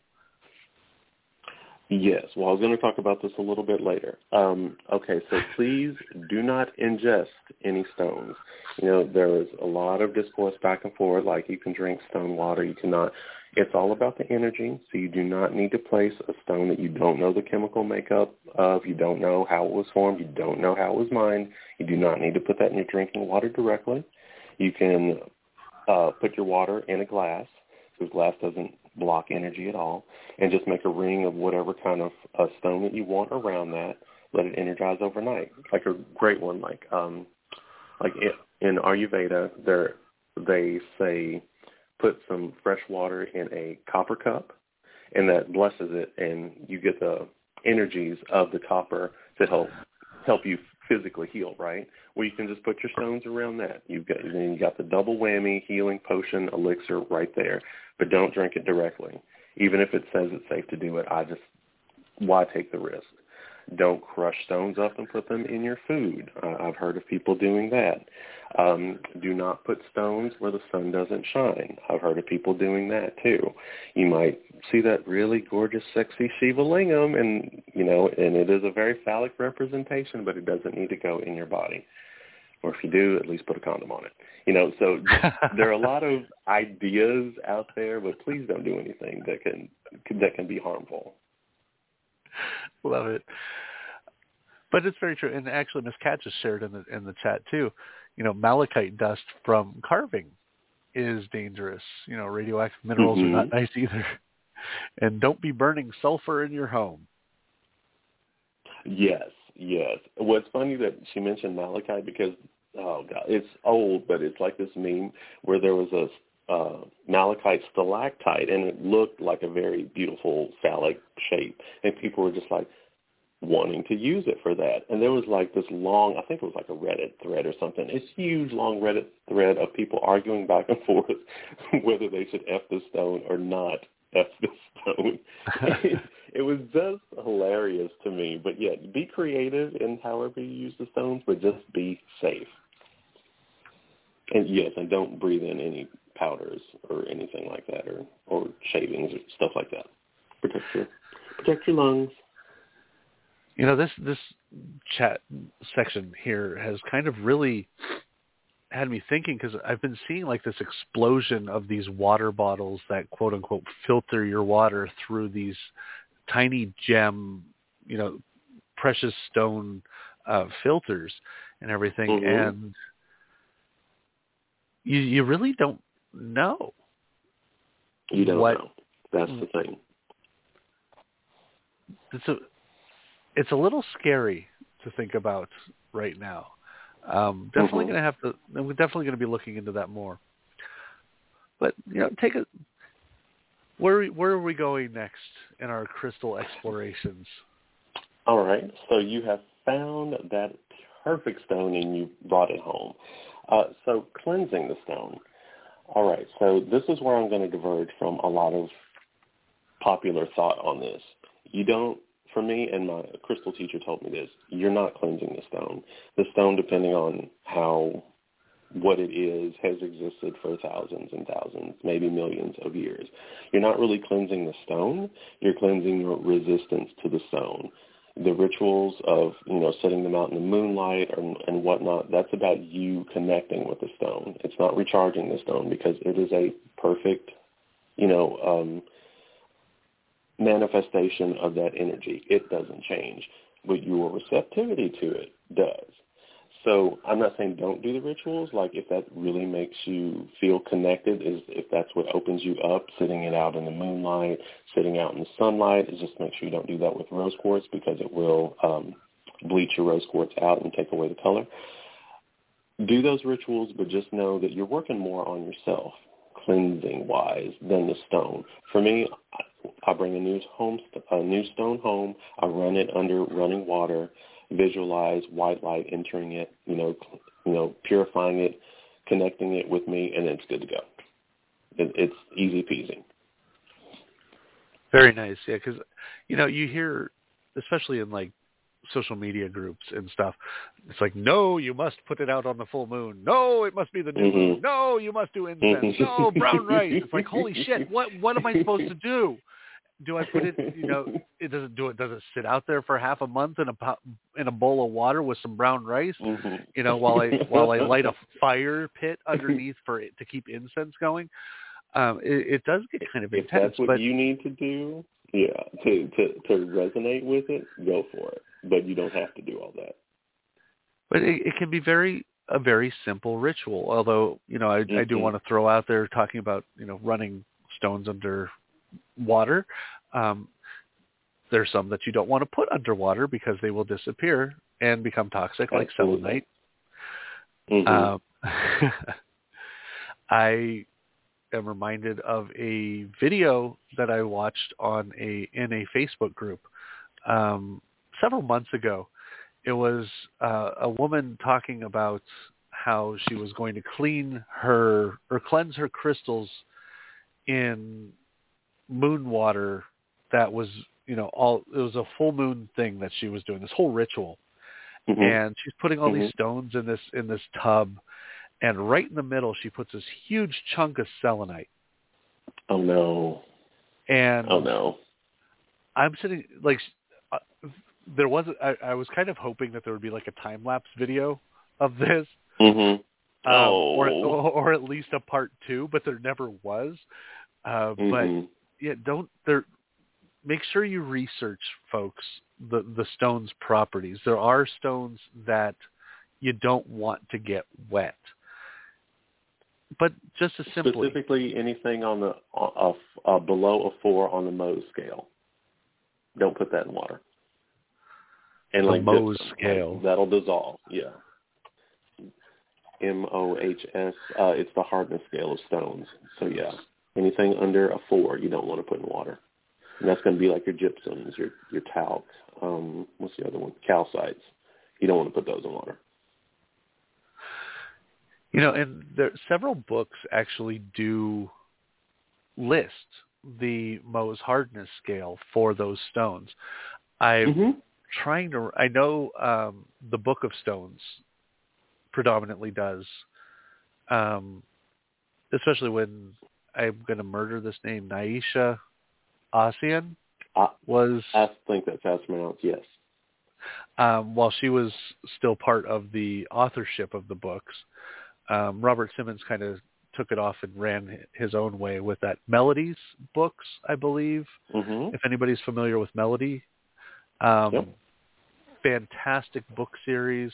Yes. Well, I was going to talk about this a little bit later. Okay, so please do not ingest any stones. There is a lot of discourse back and forth, like you can drink stone water, you cannot. It's all about the energy, so you do not need to place a stone that you don't know the chemical makeup of, you don't know how it was formed, you don't know how it was mined. You do not need to put that in your drinking water directly. You can put your water in a glass, because glass doesn't block energy at all, and just make a ring of whatever kind of stone that you want around that. Let it energize overnight. Like a great one, like in Ayurveda, they say put some fresh water in a copper cup, and that blesses it, and you get the energies of the copper to help you physically heal, right? Well, you can just put your stones around that. You got the double whammy, healing potion, elixir right there. But don't drink it directly. Even if it says it's safe to do it, why take the risk? Don't crush stones up and put them in your food. I've heard of people doing that. Do not put stones where the sun doesn't shine. I've heard of people doing that too. You might see that really gorgeous, sexy Shiva lingam, and it is a very phallic representation, but it doesn't need to go in your body. Or if you do, at least put a condom on it. So there are a lot of ideas out there, but please don't do anything that can be harmful. Love it. But it's very true. And actually, Miss Cat just shared in the chat too. Malachite dust from carving is dangerous. Radioactive minerals are not nice either. And don't be burning sulfur in your home. Yes. Well, it's funny that she mentioned malachite because, oh God, it's old, but it's like this meme where there was a malachite stalactite, and it looked like a very beautiful phallic shape, and people were just like wanting to use it for that. And there was like this long, I think it was like a Reddit thread or something, this huge long Reddit thread of people arguing back and forth whether they should F the stone or not F the stone. It was just hilarious to me. But yeah, be creative in however you use the stones, but just be safe. And yes, and don't breathe in any powders or anything like that, or shavings or stuff like that. Protect your lungs. This chat section here has kind of really had me thinking, because I've been seeing like this explosion of these water bottles that quote unquote filter your water through these tiny gem, precious stone filters and everything. And you really don't know. You don't know. That's the thing. It's a little scary to think about right now. Definitely going to have to. We're definitely going to be looking into that more. But where are we going next in our crystal explorations? All right. So you have found that perfect stone and you brought it home. So cleansing the stone. All right, so this is where I'm going to diverge from a lot of popular thought on this. You don't, for me, and my crystal teacher told me this, you're not cleansing the stone. The stone, depending on what it is, has existed for thousands and thousands, maybe millions of years. You're not really cleansing the stone. You're cleansing your resistance to the stone. The rituals of, setting them out in the moonlight and whatnot, that's about you connecting with the stone. It's not recharging the stone because it is a perfect, manifestation of that energy. It doesn't change, but your receptivity to it does. So I'm not saying don't do the rituals. Like if that really makes you feel connected, if that's what opens you up, sitting it out in the moonlight, sitting out in the sunlight, is just make sure you don't do that with rose quartz because it will bleach your rose quartz out and take away the color. Do those rituals, but just know that you're working more on yourself, cleansing-wise, than the stone. For me, I bring a new stone home. I run it under running water, visualize white light entering it, purifying it, connecting it with me, and it's good to go. It's easy peasy. Very nice, yeah, because, you hear, especially in, social media groups and stuff, it's like, no, you must put it out on the full moon. No, it must be the new moon. No, you must do incense. No, brown rice. It's like, holy shit, what am I supposed to do? Do I put it, does it sit out there for half a month in a bowl of water with some brown rice, while I light a fire pit underneath for it to keep incense going? It does get kind of intense. If that's what you need to do, to resonate with it, go for it. But you don't have to do all that. But it can be a very simple ritual. Although, I do want to throw out there talking about, running stones under water. There's some that you don't want to put underwater because they will disappear and become toxic, like selenite. I am reminded of a video that I watched in a Facebook group several months ago. It was a woman talking about how she was going to cleanse her crystals in moon water that was, it was a full moon thing that she was doing, this whole ritual. And she's putting all these stones in this tub, and right in the middle she puts this huge chunk of selenite. Oh no. And oh no. I'm sitting I was kind of hoping that there would be a time-lapse video of this, or at least a part 2, but there never was. But yeah, make sure you research, folks, the stone's properties. There are stones that you don't want to get wet, but just as simply, specifically anything on the below a 4 on the Mohs scale, don't put that in water. And the Mohs scale, that'll dissolve. Yeah. MOHS. It's the hardness scale of stones. So yeah, anything under a 4 you don't want to put in water. And that's going to be like your gypsums, your talc. What's the other one? Calcites. You don't want to put those in water. And there several books actually do list the Mohs hardness scale for those stones. I know the Book of Stones predominantly does, especially when I'm going to murder this name, Naisha Ossian was... I think that's how it's pronounced, yes. While she was still part of the authorship of the books, Robert Simmons kind of took it off and ran his own way with that Melodies books, I believe, if anybody's familiar with Melody. Fantastic book series,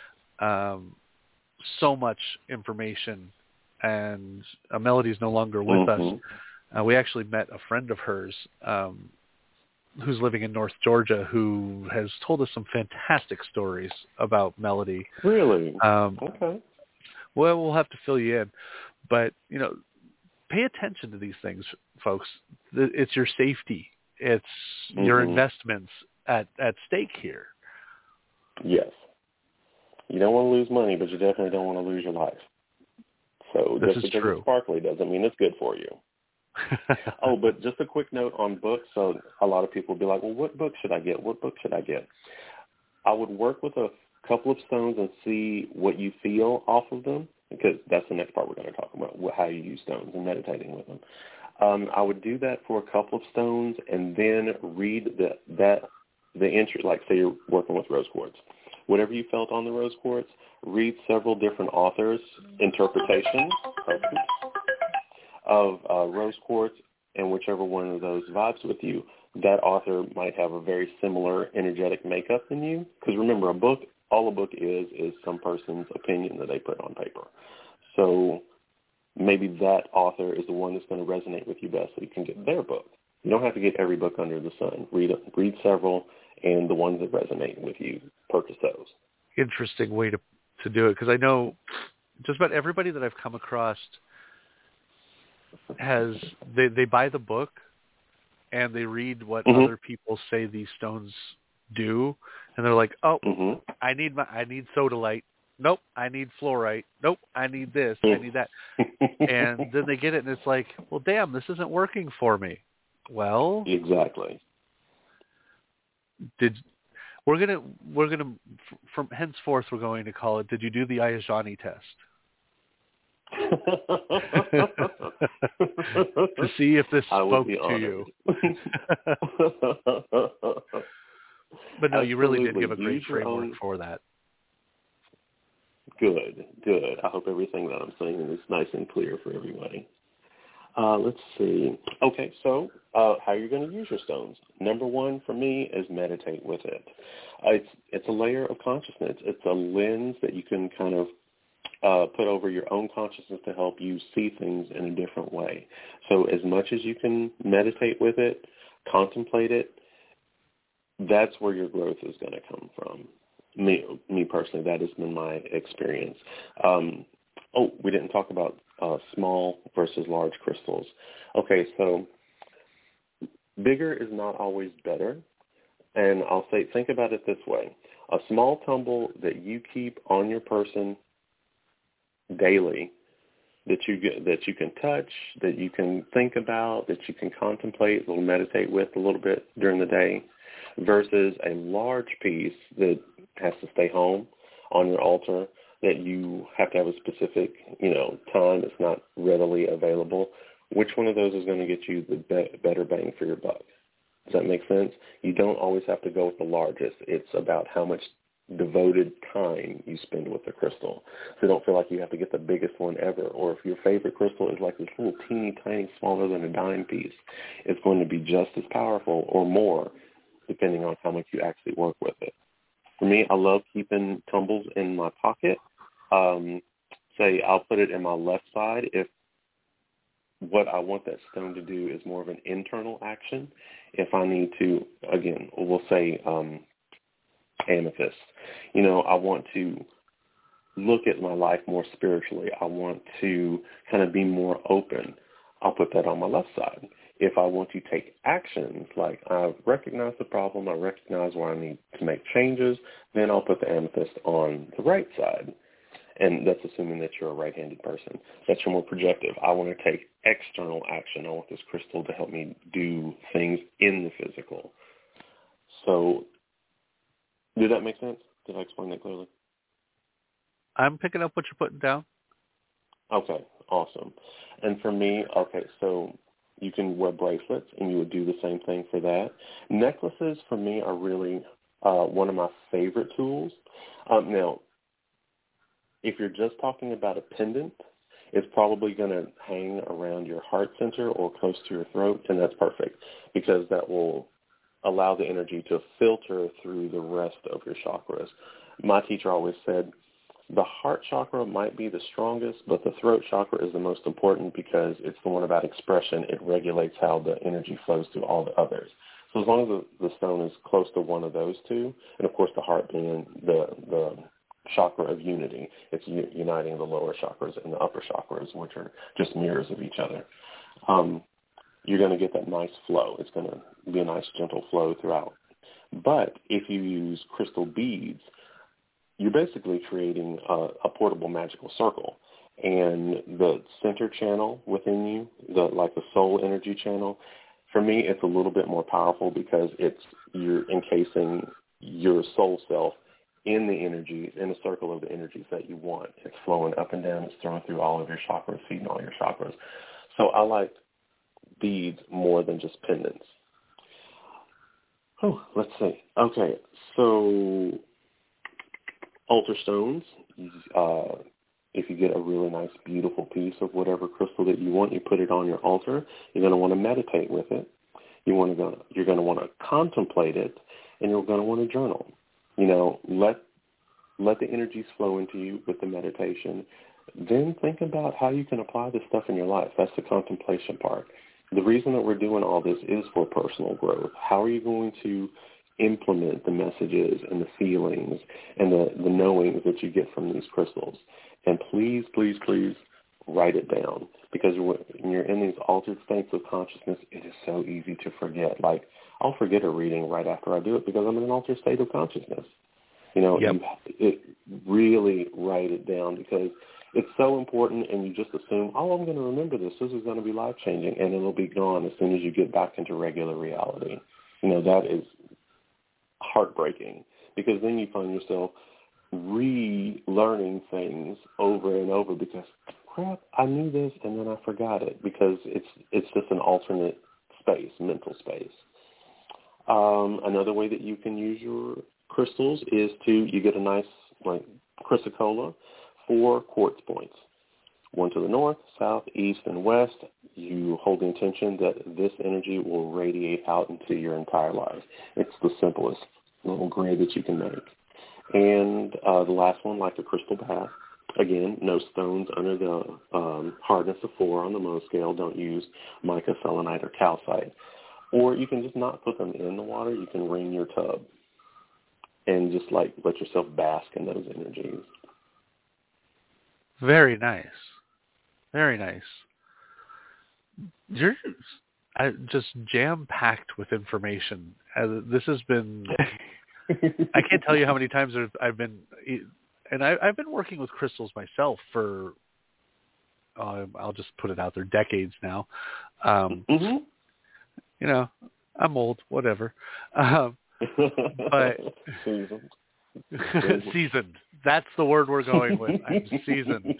so much information, and Melody's no longer with us. We actually met a friend of hers who's living in North Georgia who has told us some fantastic stories about Melody. Really? Okay. Well, we'll have to fill you in. But, pay attention to these things, folks. It's your safety. It's your investments at stake here. Yes. You don't want to lose money, but you definitely don't want to lose your life. So this just is because true. it's sparkly doesn't mean it's good for you. Oh, but just a quick note on books. So a lot of people will be like, well, what book should I get? What book should I get? I would work with a couple of stones and see what you feel off of them, because that's the next part we're going to talk about, how you use stones and meditating with them. I would do that for a couple of stones and then read the entry, like say you're working with rose quartz. Whatever you felt on the rose quartz, read several different authors' interpretations of rose quartz, and whichever one of those vibes with you, that author might have a very similar energetic makeup than you. Because remember, all a book is some person's opinion that they put on paper. So maybe that author is the one that's going to resonate with you best, so you can get their book. You don't have to get every book under the sun. Read several, and the ones that resonate with you, purchase those. Interesting way to do it, because I know just about everybody that I've come across they buy the book and they read what other people say these stones do, and they're like, oh, I need sodalite. Nope, I need fluorite. Nope, I need this. I need that. And then they get it, and it's like, well, damn, this isn't working for me. Well, exactly. We're gonna from henceforth we're going to call it, did you do the Ayajani test? To see if this spoke to you. But no, you really did give a great framework for that. Good. I hope everything that I'm saying is nice and clear for everybody. Let's see. Okay, so how you're going to use your stones. Number one for me is meditate with it. It's a layer of consciousness. It's a lens that you can kind of put over your own consciousness to help you see things in a different way. So as much as you can meditate with it, contemplate it, that's where your growth is going to come from. Me personally, that has been my experience. We didn't talk about small versus large crystals. Okay, so bigger is not always better. And I'll say, think about it this way. A small tumble that you keep on your person daily, that you can touch, that you can think about, that you can contemplate, meditate with a little bit during the day, versus a large piece that has to stay home on your altar, that you have to have a specific, time that's not readily available. Which one of those is going to get you the better bang for your buck? Does that make sense? You don't always have to go with the largest. It's about how much devoted time you spend with the crystal. So don't feel like you have to get the biggest one ever. Or if your favorite crystal is like this little teeny tiny, smaller than a dime piece, it's going to be just as powerful or more, depending on how much you actually work with it. For me, I love keeping tumbles in my pocket. Say I'll put it in my left side if what I want that stone to do is more of an internal action. If I need to, again, we'll say amethyst. I want to look at my life more spiritually. I want to kind of be more open. I'll put that on my left side. If I want to take actions, like I recognize the problem, I recognize where I need to make changes, then I'll put the amethyst on the right side. And that's assuming that you're a right-handed person, that you're more projective. I want to take external action. I want this crystal to help me do things in the physical. So did that make sense? Did I explain that clearly? I'm picking up what you're putting down. Okay, awesome. And for me, so you can wear bracelets, and you would do the same thing for that. Necklaces, for me, are really one of my favorite tools. Now, if you're just talking about a pendant, it's probably going to hang around your heart center or close to your throat, and that's perfect because that will allow the energy to filter through the rest of your chakras. My teacher always said the heart chakra might be the strongest, but the throat chakra is the most important because it's the one about expression. It regulates how the energy flows to all the others. So as long as the stone is close to one of those two, and of course the heart being the chakra of unity, it's uniting the lower chakras and the upper chakras, which are just mirrors of each other. You're going to get that nice flow. It's going to be a nice gentle flow throughout. But if you use crystal beads, you're basically creating a portable magical circle. and the center channel within you, the soul energy channel, for me, it's a little bit more powerful because you're encasing your soul self in the energies, in a circle of the energies that you want. It's flowing up and down. It's throwing through all of your chakras, feeding all your chakras. So I like beads more than just pendants. Oh, let's see. Okay, so altar stones. If you get a really nice, beautiful piece of whatever crystal that you want, you put it on your altar. You're going to want to meditate with it. You're going to want to contemplate it, and you're going to want to journal. Let the energies flow into you with the meditation. Then think about how you can apply this stuff in your life. That's the contemplation part. The reason that we're doing all this is for personal growth. How are you going to implement the messages and the feelings and the knowings that you get from these crystals? And please, please, please write it down, because when you're in these altered states of consciousness, it is so easy to forget. Like, I'll forget a reading right after I do it because I'm in an altered state of consciousness. Yep. You really write it down, because it's so important, and you just assume, oh, I'm going to remember this. This is going to be life-changing, and it'll be gone as soon as you get back into regular reality. That is heartbreaking, because then you find yourself relearning things over and over because, crap, I knew this, and then I forgot it, because it's just an alternate space, mental space. Another way that you can use your crystals is you get a nice, chrysocolla, 4 quartz points, 1 to the north, south, east, and west. You hold the intention that this energy will radiate out into your entire life. It's the simplest little grid that you can make. And the last one, like a crystal bath. Again, no stones under the hardness of 4 on the Mohs scale. Don't use mica, selenite, or calcite. Or you can just not put them in the water. You can ring your tub and just let yourself bask in those energies. Very nice. Very nice. You're just jam-packed with information. This has been... I can't tell you how many times I've been... And I've been working with crystals myself for, I'll just put it out there, decades now. I'm old, whatever. But seasoned. That's the word we're going with. I'm seasoned.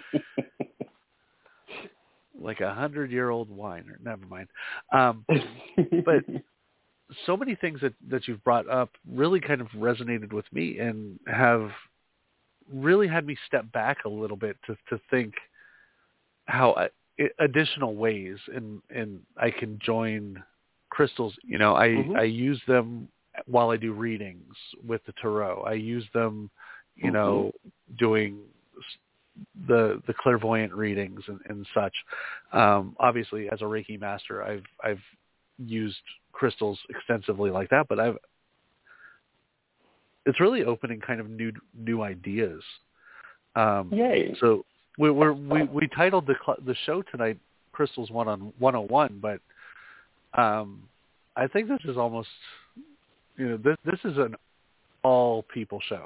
Like 100-year-old wine. Never mind. But so many things that you've brought up really kind of resonated with me and have really had me step back a little bit to think how additional ways and I can join crystals. I use them while I do readings with the tarot. I use them, doing the clairvoyant readings and such. Obviously, as a Reiki master, I've used crystals extensively like that, but it's really opening kind of new ideas. Yay! So we titled the show tonight "Crystals 101," but I think this is almost this is an all people show.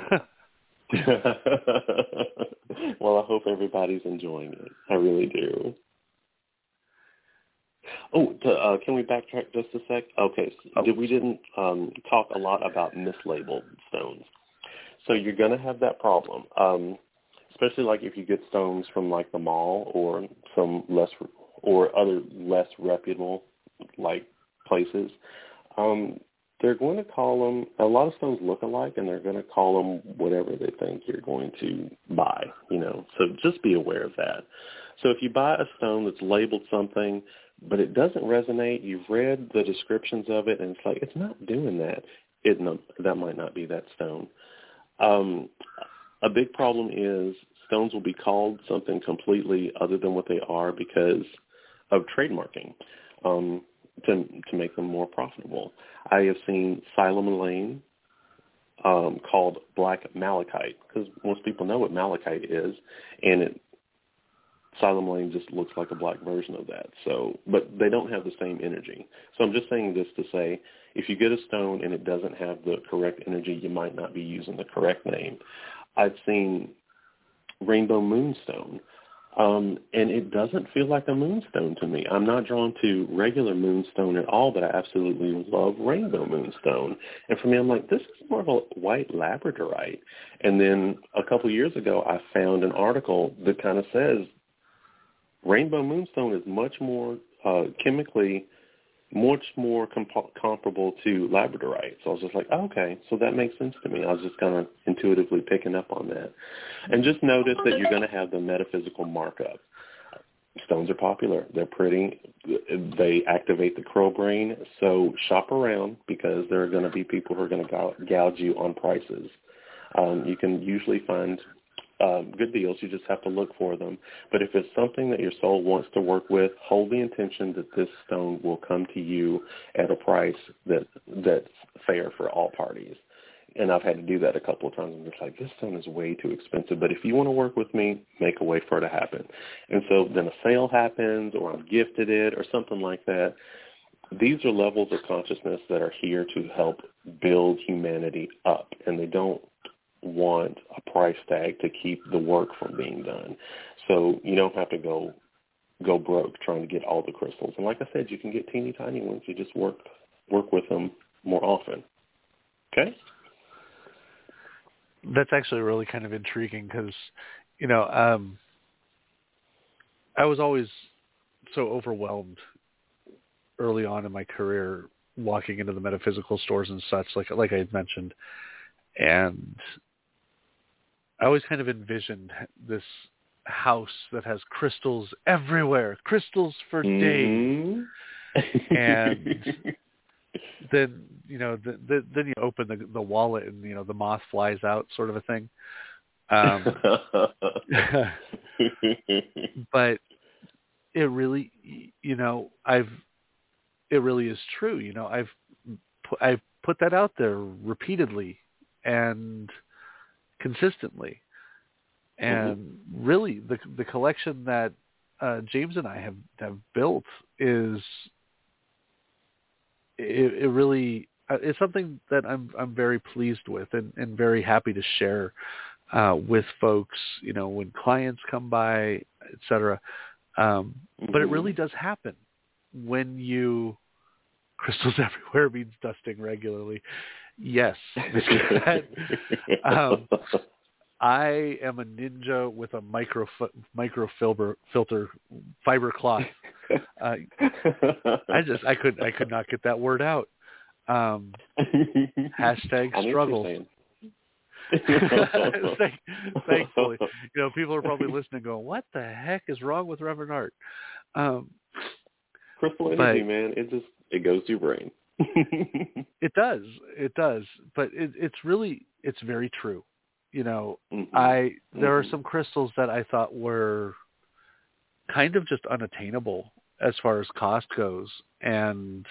Well, I hope everybody's enjoying it. I really do. Oh, can we backtrack just a sec? Okay, so we didn't talk a lot about mislabeled stones. So you're going to have that problem, especially like if you get stones from like the mall or some other less reputable like places. They're going to call them, a lot of stones look alike, and they're going to call them whatever they think you're going to buy, So just be aware of that. So if you buy a stone that's labeled something, but it doesn't resonate, you've read the descriptions of it, and it's like, it's not doing that. That might not be that stone. A big problem is stones will be called something completely other than what they are because of trademarking. To make them more profitable. I have seen Siloam called black malachite, because most people know what malachite is, and Siloam Lane just looks like a black version of that. So, but they don't have the same energy. So I'm just saying this to say, if you get a stone and it doesn't have the correct energy, you might not be using the correct name. I've seen rainbow moonstone. And it doesn't feel like a moonstone to me. I'm not drawn to regular moonstone at all, but I absolutely love rainbow moonstone. And for me, I'm like, this is more of a white labradorite. And then a couple years ago, I found an article that kind of says rainbow moonstone is much more chemically much more comparable to labradorite. So I was just like, oh, okay, so that makes sense to me. I was just kind of intuitively picking up on that. And just notice that you're going to have the metaphysical markup. Stones are popular. They're pretty. They activate the crow brain. So shop around, because there are going to be people who are going to gouge you on prices. You can usually find good deals. You just have to look for them. But if it's something that your soul wants to work with, hold the intention that this stone will come to you at a price that's fair for all parties. And I've had to do that a couple of times. I'm just like, this stone is way too expensive. But if you want to work with me, make a way for it to happen. And so then a sale happens, or I'm gifted it, or something like that. These are levels of consciousness that are here to help build humanity up. And they don't want a price tag to keep the work from being done. So you don't have to go broke trying to get all the crystals. And like I said, you can get teeny tiny ones. You just work with them more often. Okay? That's actually really kind of intriguing because, I was always so overwhelmed early on in my career walking into the metaphysical stores and such, like I had mentioned. And I always kind of envisioned this house that has crystals everywhere, crystals for days. And then, then you open the wallet and, the moth flies out, sort of a thing. But it really, it really is true. I've put that out there repeatedly and consistently, and really the collection that James and I have built is it really it's something that I'm very pleased with and very happy to share with folks, when clients come by, etc. But it really does happen when crystals everywhere means dusting regularly. Yes. I am a ninja with a microfiber fiber cloth. I could not get that word out. Hashtag struggle. Thankfully, people are probably listening going, what the heck is wrong with Reverend Art? Crystal energy, man, it goes to your brain. It does. But it's very true. There are some crystals that I thought were kind of just unattainable as far as cost goes, and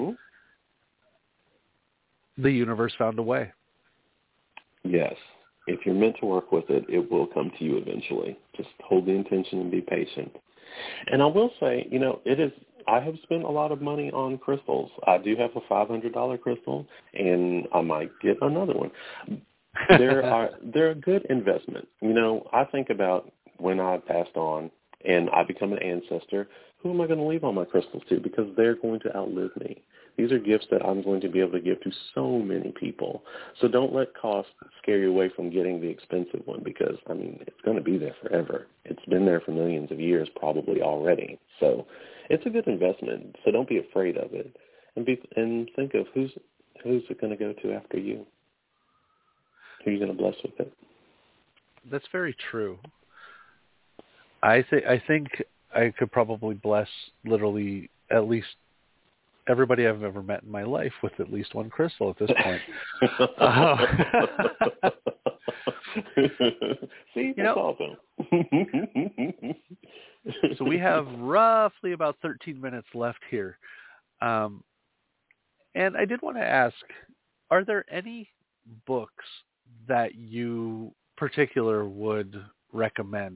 the universe found a way. Yes. If you're meant to work with it, it will come to you eventually. Just hold the intention and be patient. And I will say, I have spent a lot of money on crystals. I do have a $500 crystal, and I might get another one. They're a good investment. I think about when I passed on and I become an ancestor, who am I going to leave all my crystals to? Because they're going to outlive me. These are gifts that I'm going to be able to give to so many people. So don't let cost scare you away from getting the expensive one, because, it's going to be there forever. It's been there for millions of years probably already. So it's a good investment. So don't be afraid of it. And think of who's it going to go to after you? Who are you going to bless with it? That's very true. I think I could probably bless literally at least everybody I've ever met in my life with at least one crystal at this point. See, that's awesome. So we have roughly about 13 minutes left here. And I did want to ask, are there any books that you particular would recommend?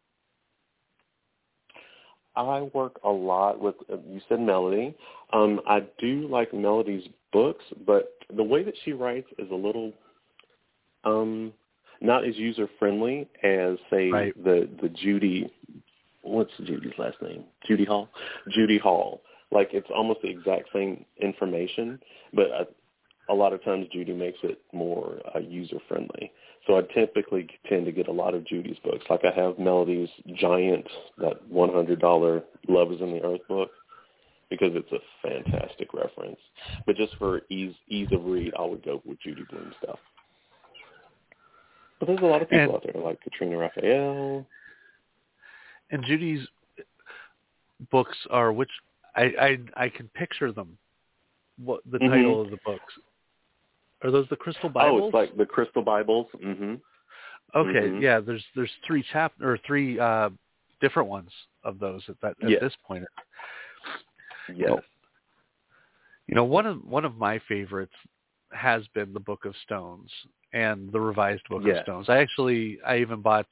I work a lot with, you said Melody. I do like Melody's books, but the way that she writes is a little, not as user-friendly as, say, right. the Judy, what's Judy's last name? Judy Hall? Judy Hall. Like, it's almost the exact same information, but a lot of times Judy makes it more user-friendly. So I typically tend to get a lot of Judy's books. Like I have Melody's giant, that $100 Love is in the Earth book, because it's a fantastic reference. But just for ease of read, I would go with Judy Blume stuff. But there's a lot of people out there like Katrina Raphael. And Judy's books are which I can picture them. What the title of the books? Are those the Crystal Bibles? Oh, it's like the Crystal Bibles. Mm-hmm. Okay, yeah. There's three different ones of those at this point. Yes. You know, one of my favorites has been the Book of Stones and the revised Book of Stones. I even bought.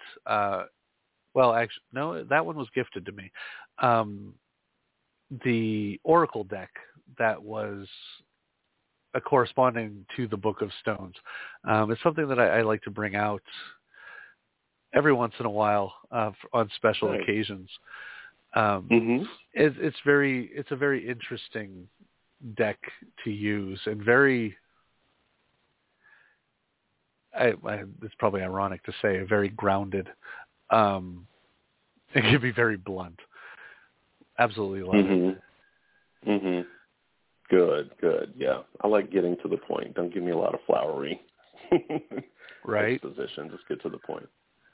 No, that one was gifted to me. The Oracle deck that was corresponding to the Book of Stones. It's something that I like to bring out every once in a while on special occasions. It's a very interesting deck to use and very. It's probably ironic to say very grounded. It can be very blunt. Absolutely love it. Mm-hmm. Good. Yeah, I like getting to the point. Don't give me a lot of flowery exposition. Just get to the point.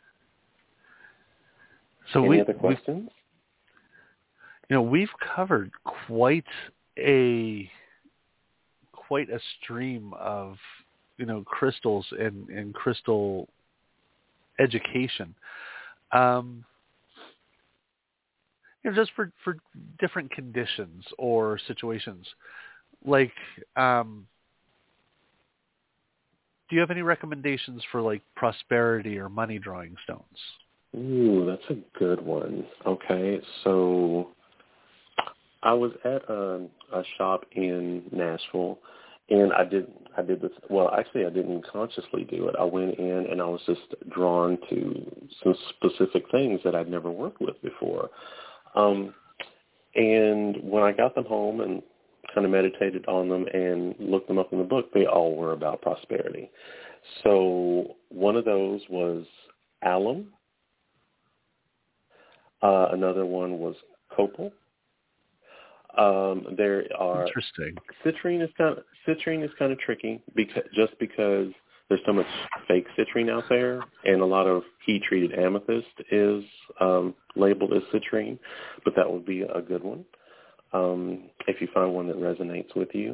So Any other questions? We've covered quite a stream of crystals and crystal education. Just for different conditions or situations. Like, do you have any recommendations for like prosperity or money drawing stones? Ooh, that's a good one. Okay, so I was at a shop in Nashville, and I did this. Well, actually, I didn't consciously do it. I went in and I was just drawn to some specific things that I'd never worked with before. And when I got them home and kind of meditated on them and looked them up in the book, they all were about prosperity. So one of those was alum. Another one was copal. There are interesting. Citrine is kind of tricky because there's so much fake citrine out there, and a lot of heat-treated amethyst is labeled as citrine, but that would be a good one if you find one that resonates with you.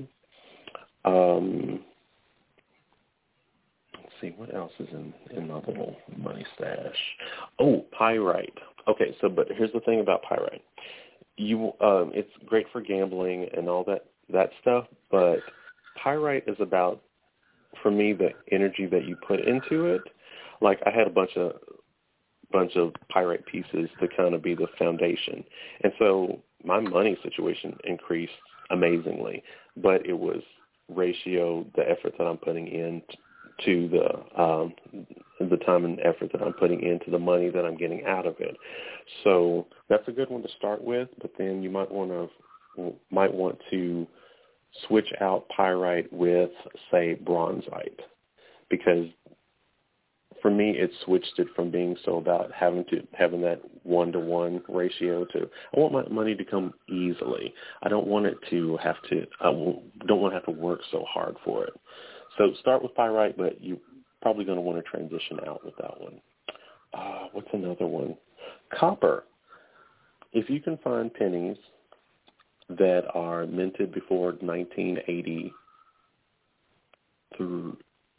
Let's see, what else is in my little money stash? Oh, pyrite. Okay, but here's the thing about pyrite. It's great for gambling and all that stuff, but pyrite is about, for me, the energy that you put into it. Like, I had a bunch of pyrite pieces to kind of be the foundation, and so my money situation increased amazingly, but it was ratio the effort that I'm putting in to the time and effort that I'm putting into the money that I'm getting out of it. So that's a good one to start with, but then you might want to switch out pyrite with, say, bronzite, because for me it switched it from being so about having that 1-to-1 ratio to, I want my money to come easily. I don't want it to have to. I don't want to have to work so hard for it. So start with pyrite, but you're probably going to want to transition out with that one. What's another one? Copper. If you can find pennies that are minted before 1980 through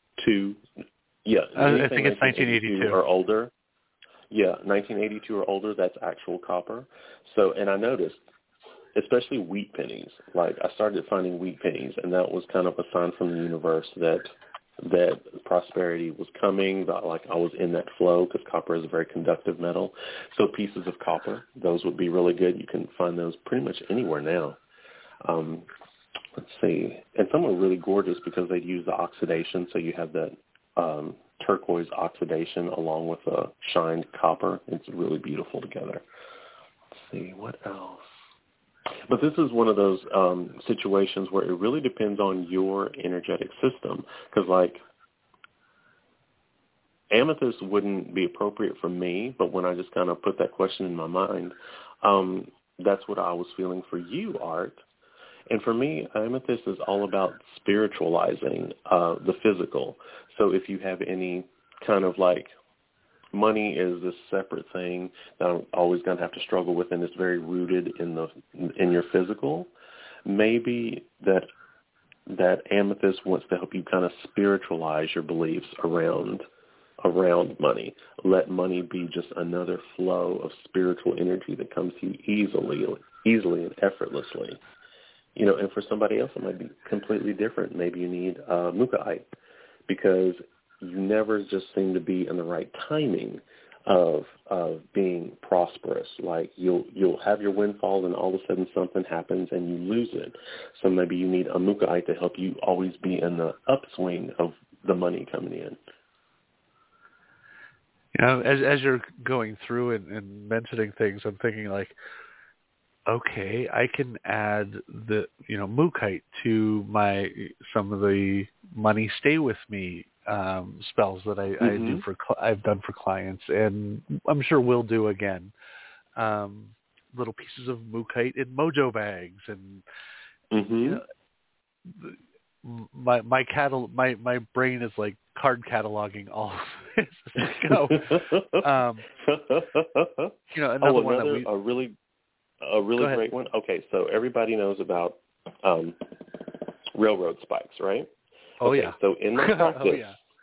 I think it's 1982 or older. Yeah, 1982 or older, that's actual copper. So, and I noticed, especially wheat pennies, like I started finding wheat pennies, and that was kind of a sign from the universe that prosperity was coming, that like I was in that flow, because copper is a very conductive metal. So pieces of copper, those would be really good. You can find those pretty much anywhere now. Let's see. And some are really gorgeous because they'd use the oxidation, so you have that turquoise oxidation along with a shined copper. It's really beautiful together. Let's see, what else? But this is one of those situations where it really depends on your energetic system, because, like, amethyst wouldn't be appropriate for me, but when I just kind of put that question in my mind, that's what I was feeling for you, Art. And for me, amethyst is all about spiritualizing the physical. So if you have any kind of, like, money is this separate thing that I'm always going to have to struggle with, and it's very rooted in your physical, maybe that amethyst wants to help you kind of spiritualize your beliefs around money. Let money be just another flow of spiritual energy that comes to you easily and effortlessly. You know, and for somebody else, it might be completely different. Maybe you need mookaite, because you never just seem to be in the right timing of being prosperous. Like you'll have your windfall, and all of a sudden something happens and you lose it. So maybe you need a mookaite to help you always be in the upswing of the money coming in. You know, as you're going through and mentioning things, I'm thinking like, okay, I can add the mookaite to some of the money stay with me spells that I've done for clients, and I'm sure we'll do again. Little pieces of mookaite in mojo bags, and you know, my brain is like card cataloging all of this. You know, another one that a really great one. Okay, so everybody knows about railroad spikes, right? Oh, okay, yeah. So in my practice,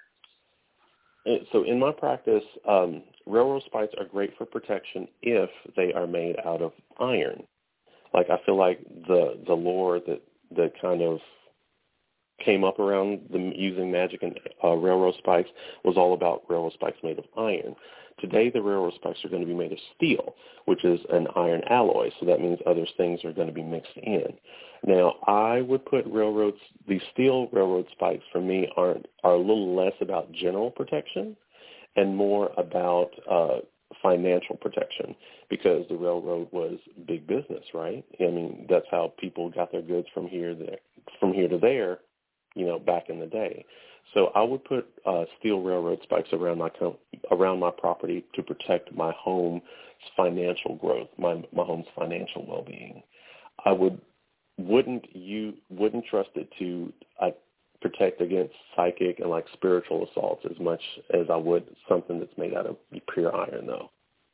railroad spikes are great for protection if they are made out of iron. Like, I feel like the lore that kind of came up around using magic and railroad spikes was all about railroad spikes made of iron. Today, the railroad spikes are going to be made of steel, which is an iron alloy, so that means other things are going to be mixed in. Now, I would put these steel railroad spikes for me are a little less about general protection and more about financial protection, because the railroad was big business, right? I mean, that's how people got their goods from here to there, you know, back in the day. So I would put steel railroad spikes around my property to protect my home's financial growth, my home's financial well-being. I wouldn't trust it to protect against psychic and like spiritual assaults as much as I would something that's made out of pure iron, though.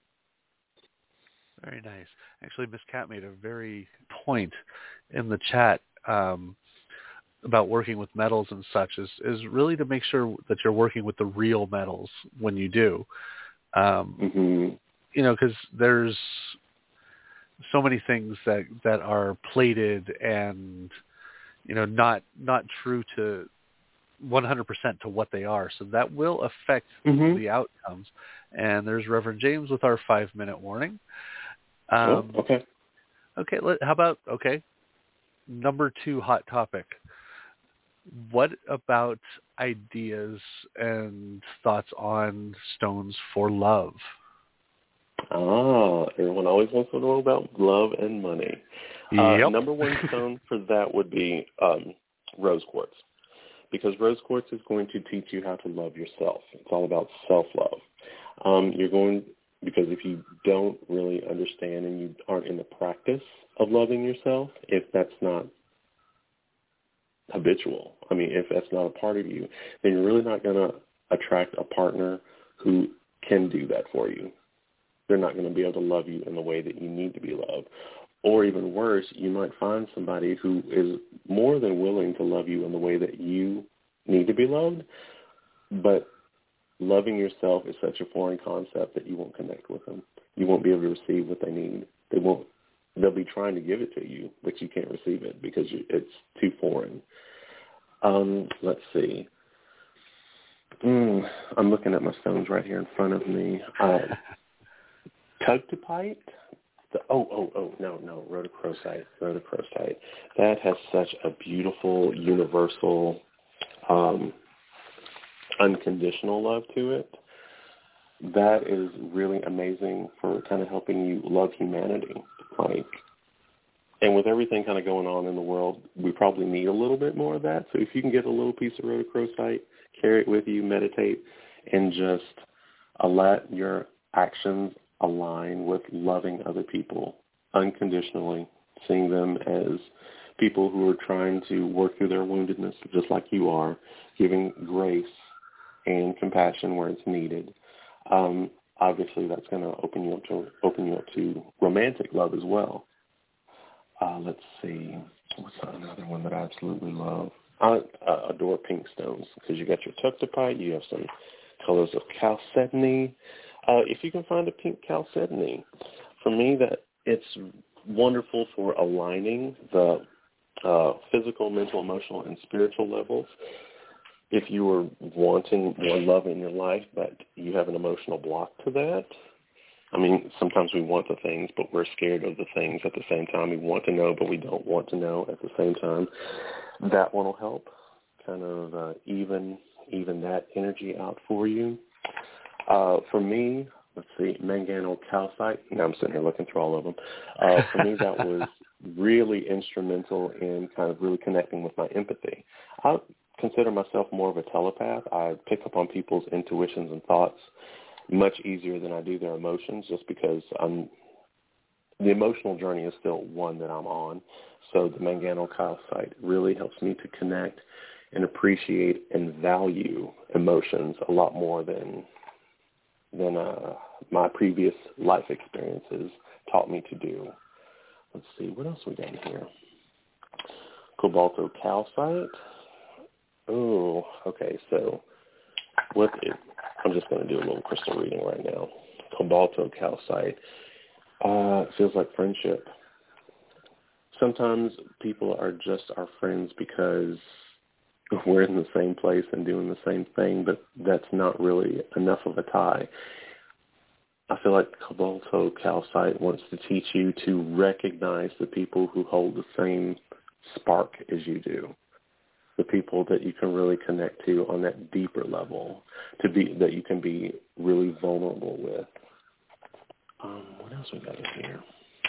Very nice. Actually, Miss Cat made a very point in the chat about working with metals and such is really to make sure that you're working with the real metals when you do. You know, because there's so many things that are plated and, you know, not true to 100% to what they are. So that will affect the outcomes. And there's Reverend James with our 5-minute warning. Okay. Okay. How about, number 2 hot topic. What about ideas and thoughts on stones for love? Everyone always wants to know about love and money. Yep. Number 1 stone for that would be rose quartz, because rose quartz is going to teach you how to love yourself. It's all about self-love. Because if you don't really understand and you aren't in the practice of loving yourself, if that's not habitual, if that's not a part of you, then you're really not going to attract a partner who can do that for you. They're not going to be able to love you in the way that you need to be loved. Or even worse, you might find somebody who is more than willing to love you in the way that you need to be loved, but loving yourself is such a foreign concept that you won't connect with them. You won't be able to receive what they need. They'll be trying to give it to you, but you can't receive it because it's too foreign. Let's see. I'm looking at my stones right here in front of me. Tugtopite? No, rhodochrosite. That has such a beautiful, universal unconditional love to it, that is really amazing for kind of helping you love humanity. And with everything kind of going on in the world, we probably need a little bit more of that. So if you can get a little piece of rhodochrosite, carry it with you, meditate, and just let your actions align with loving other people unconditionally, seeing them as people who are trying to work through their woundedness just like you are, giving grace and compassion where it's needed. Obviously, that's going to open you up to romantic love as well. Let's see. What's another one that I absolutely love? I adore pink stones because you got your tuctopite, you have some colors of chalcedony. If you can find a pink chalcedony, for me, that it's wonderful for aligning the physical, mental, emotional, and spiritual levels. If you are wanting more love in your life, but you have an emotional block to that, I mean, sometimes we want the things, but we're scared of the things at the same time. We want to know, but we don't want to know at the same time. That one will help kind of even that energy out for you. For me, let's see, manganocalcite. Now I'm sitting here looking through all of them. For me, that was really instrumental in kind of really connecting with my empathy. I consider myself more of a telepath. I pick up on people's intuitions and thoughts much easier than I do their emotions, just because the emotional journey is still one that I'm on. So the manganocalcite really helps me to connect and appreciate and value emotions a lot more than my previous life experiences taught me to do. Let's see, what else we got in here? Cobaltocalcite. Oh, okay, so I'm just going to do a little crystal reading right now. Cobaltocalcite. Feels like friendship. Sometimes people are just our friends because we're in the same place and doing the same thing, but that's not really enough of a tie. I feel like cobaltocalcite wants to teach you to recognize the people who hold the same spark as you do, the people that you can really connect to on that deeper level, that you can be really vulnerable with. What else we got in here?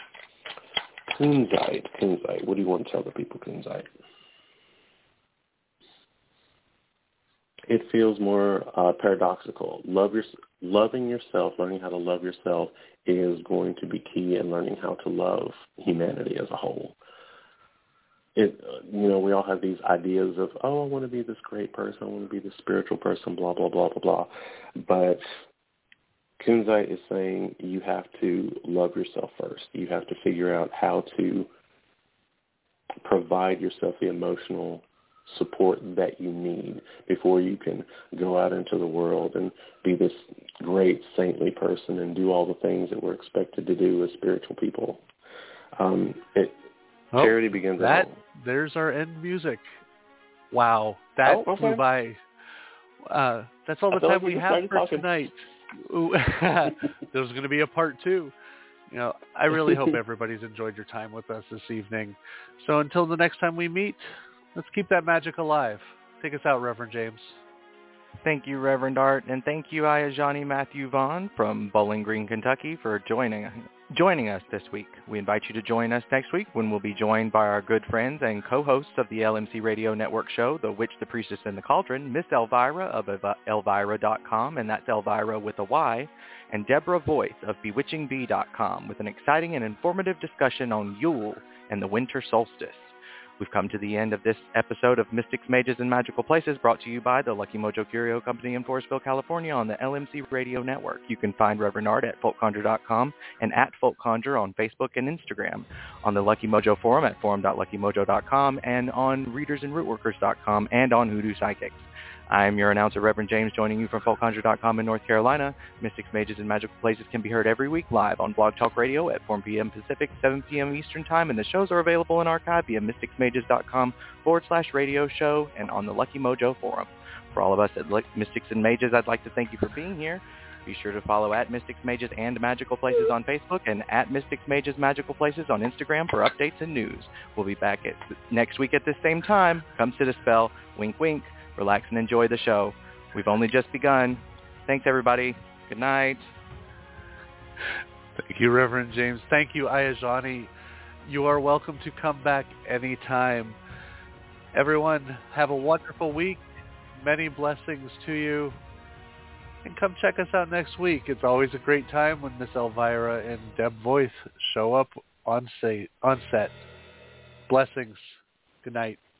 Kunzite. What do you want to tell the people, kunzite? It feels more paradoxical. Loving yourself, learning how to love yourself is going to be key in learning how to love humanity as a whole. We all have these ideas of, I want to be this great person, I want to be this spiritual person, blah, blah, blah, blah, blah. But kunzite is saying you have to love yourself first. You have to figure out how to provide yourself the emotional support that you need before you can go out into the world and be this great saintly person and do all the things that we're expected to do as spiritual people. Charity begins at home. There's our end music. Wow, that flew by. That's all the time we have for tonight. There's going to be a part 2. I really hope everybody's enjoyed your time with us this evening. So until the next time we meet, let's keep that magic alive. Take us out, Reverend James. Thank you, Reverend Art, and thank you, Ayajani Matthew Vaughn from Bowling Green, Kentucky, for joining us this week. We invite you to join us next week when we'll be joined by our good friends and co-hosts of the LMC Radio Network show, The Witch, the Priestess, and the Cauldron, Miss Elvira of Elvira.com, and that's Elvira with a Y, and Deborah Voigt of BewitchingBee.com with an exciting and informative discussion on Yule and the winter solstice. We've come to the end of this episode of Mystics, Mages, and Magical Places, brought to you by the Lucky Mojo Curio Company in Forestville, California on the LMC Radio Network. You can find Reverend Art at folkconjure.com and at folkconjure on Facebook and Instagram, on the Lucky Mojo Forum at forum.luckymojo.com, and on readersandrootworkers.com, and on Hoodoo Psychics. I'm your announcer, Reverend James, joining you from folkconjure.com in North Carolina. Mystics, Mages, and Magical Places can be heard every week live on Blog Talk Radio at 4 p.m. Pacific, 7 p.m. Eastern Time, and the shows are available in archive via mysticsmages.com/radio show and on the Lucky Mojo Forum. For all of us at Mystics and Mages, I'd like to thank you for being here. Be sure to follow at Mystics, Mages, and Magical Places on Facebook and at Mystics, Mages, Magical Places on Instagram for updates and news. We'll be back next week at the same time. Come sit a spell. Wink, wink. Relax and enjoy the show. We've only just begun. Thanks, everybody. Good night. Thank you, Reverend James. Thank you, Ayajani. You are welcome to come back anytime. Everyone, have a wonderful week. Many blessings to you. And come check us out next week. It's always a great time when Miss Elvira and Deb Voice show up on set. Blessings. Good night.